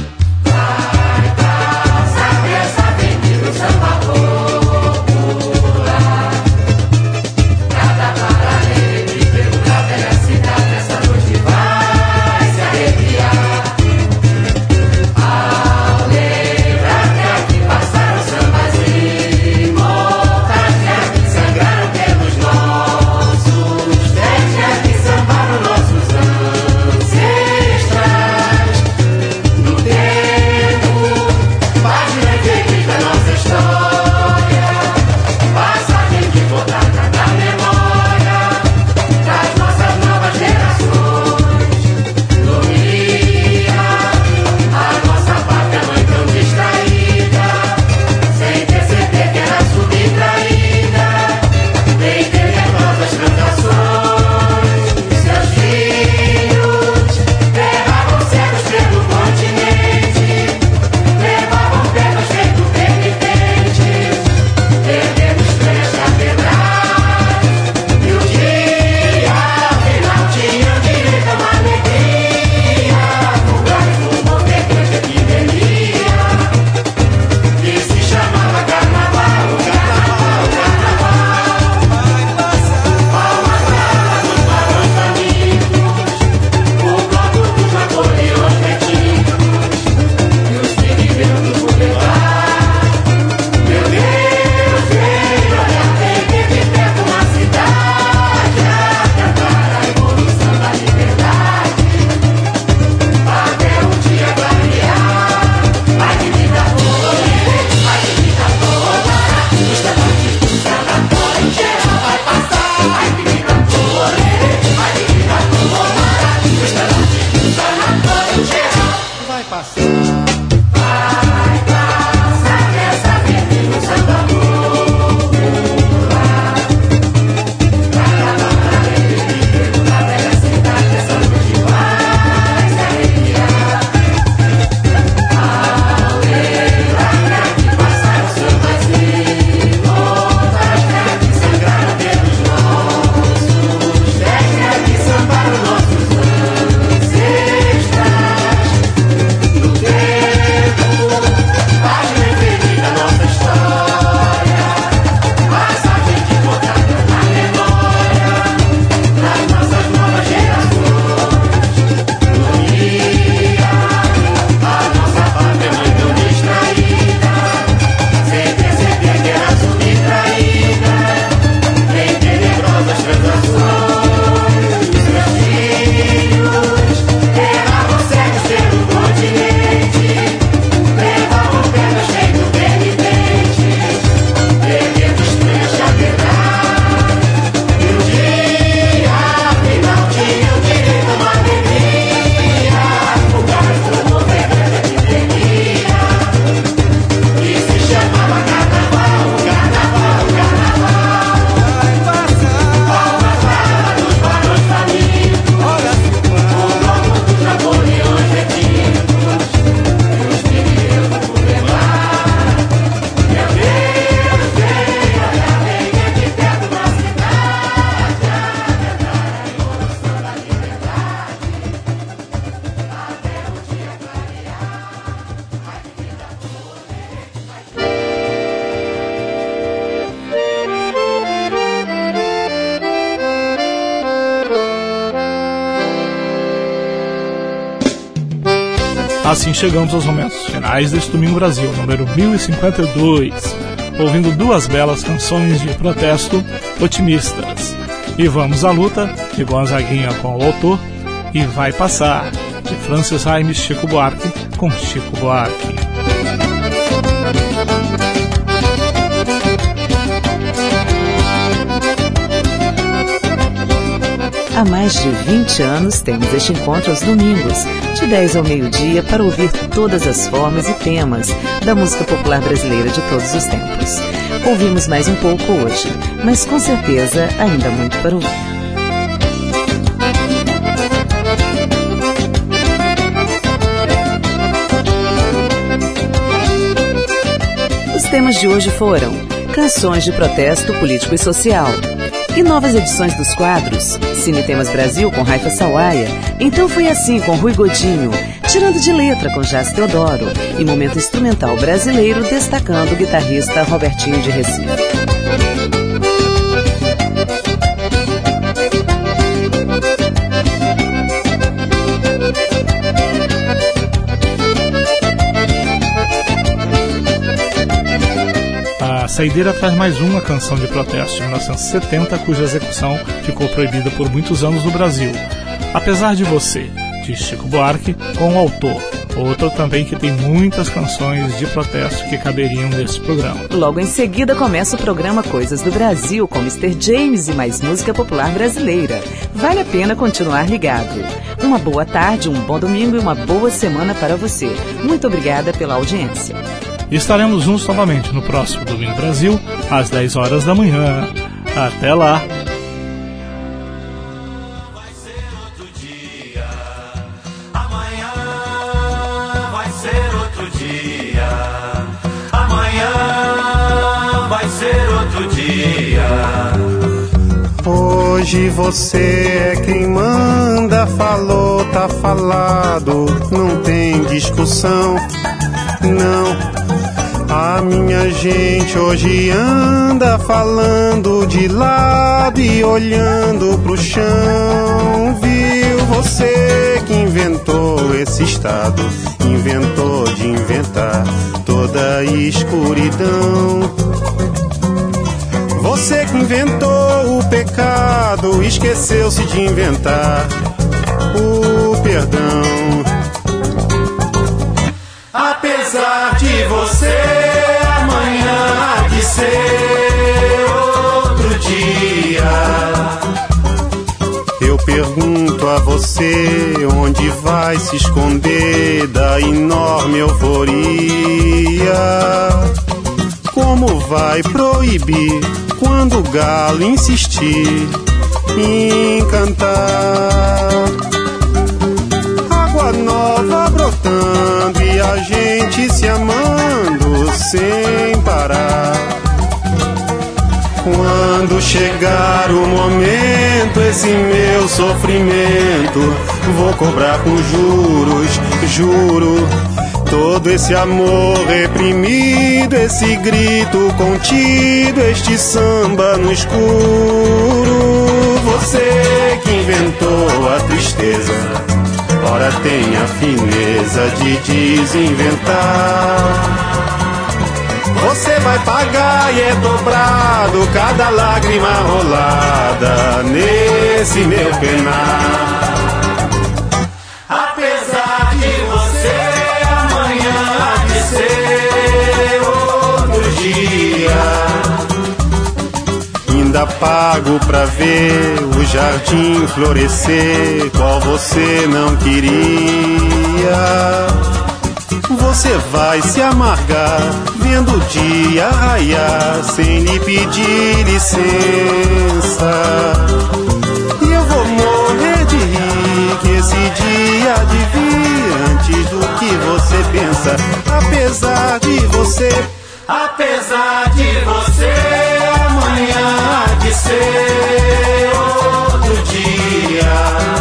[SPEAKER 13] Samba popular, cada paralelepípedo da velha cidade essa noite vai se arrepiar ao lembrar que aqui passaram sambas imortais, que aqui sangraram pelos nossos pés, que aqui sambaram nossos ancestrais. No
[SPEAKER 2] Assim chegamos aos momentos finais deste Domingo Brasil, número mil e cinquenta e dois, ouvindo duas belas canções de protesto otimistas. E vamos à luta, de Gonzaguinha com o autor, e Vai Passar, de Francis Raime Chico Buarque com Chico Buarque.
[SPEAKER 1] Há mais de vinte anos temos este encontro aos domingos, de dez ao meio-dia, para ouvir todas as formas e temas da música popular brasileira de todos os tempos. Ouvimos mais um pouco hoje, mas com certeza ainda muito para ouvir. Os temas de hoje foram canções de protesto político e social, e novas edições dos quadros Cine Temas Brasil com Raifa Sawaia, Então Foi Assim com Rui Godinho, Tirando de Letra com Jás Teodoro e Momento Instrumental Brasileiro destacando o guitarrista Robertinho de Recife.
[SPEAKER 2] A Saideira traz mais uma canção de protesto de mil novecentos e setenta, cuja execução ficou proibida por muitos anos no Brasil. Apesar de Você, de Chico Buarque, com o autor. Outra também que tem muitas canções de protesto que caberiam nesse programa.
[SPEAKER 1] Logo em seguida começa o programa Coisas do Brasil, com mister James e mais música popular brasileira. Vale a pena continuar ligado. Uma boa tarde, um bom domingo e uma boa semana para você. Muito obrigada pela audiência.
[SPEAKER 2] E estaremos juntos novamente no próximo Domingo Brasil, às dez horas da manhã. Até lá!
[SPEAKER 5] Vai ser outro dia, amanhã vai ser outro dia, amanhã vai ser outro dia.
[SPEAKER 14] Hoje você é quem manda, falou, tá falado, não tem discussão, não. A minha gente hoje anda falando de lado e olhando pro chão. Viu você que inventou esse estado, inventou de inventar toda a escuridão. Você que inventou o pecado, esqueceu-se de inventar o perdão.
[SPEAKER 5] Apesar de você, amanhã há de ser outro dia.
[SPEAKER 14] Eu pergunto a você, onde vai se esconder da enorme euforia? Como vai proibir quando o galo insistir em cantar? Água nova brotando e a gente se amando sem parar. Quando chegar o momento, esse meu sofrimento vou cobrar com juros, juro. Todo esse amor reprimido, esse grito contido, este samba no escuro. Você que inventou a tristeza, ora tem a fineza de desinventar. Você vai pagar e é dobrado cada lágrima rolada nesse meu penar.
[SPEAKER 5] Apesar de você, amanhã há de ser outro dia.
[SPEAKER 14] Ainda pago pra ver o jardim florescer, qual você não queria. Você vai se amargar vendo o dia raiar sem lhe pedir licença. E eu vou morrer de rir que esse dia há de vir antes do que você pensa. Apesar de você,
[SPEAKER 5] apesar de você, amanhã há de ser outro dia.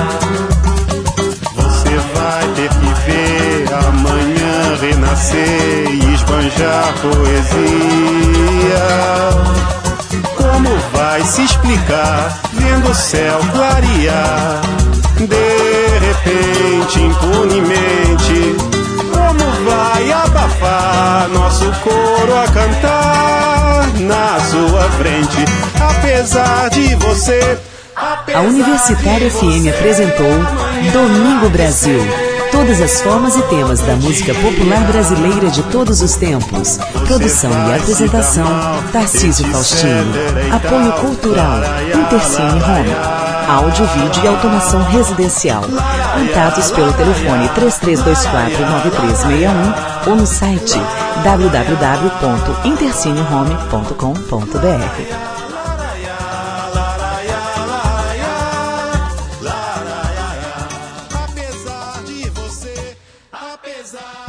[SPEAKER 14] Você vai ter que ver amanhã renascer e esbanjar poesia. Como vai se explicar vendo o céu clarear? De repente, impunemente, Como vai abafar nosso coro a cantar na sua frente, apesar de você.
[SPEAKER 1] A Universitária F M apresentou Domingo Brasil. Todas as formas e temas da música popular brasileira de todos os tempos. Produção e apresentação, Tarcísio Faustino. Apoio cultural, Intercine Home. Áudio, vídeo e automação residencial. Contatos pelo telefone três três dois quatro nove três seis um ou no site w w w ponto intercinehome ponto com ponto b r.
[SPEAKER 14] Apesar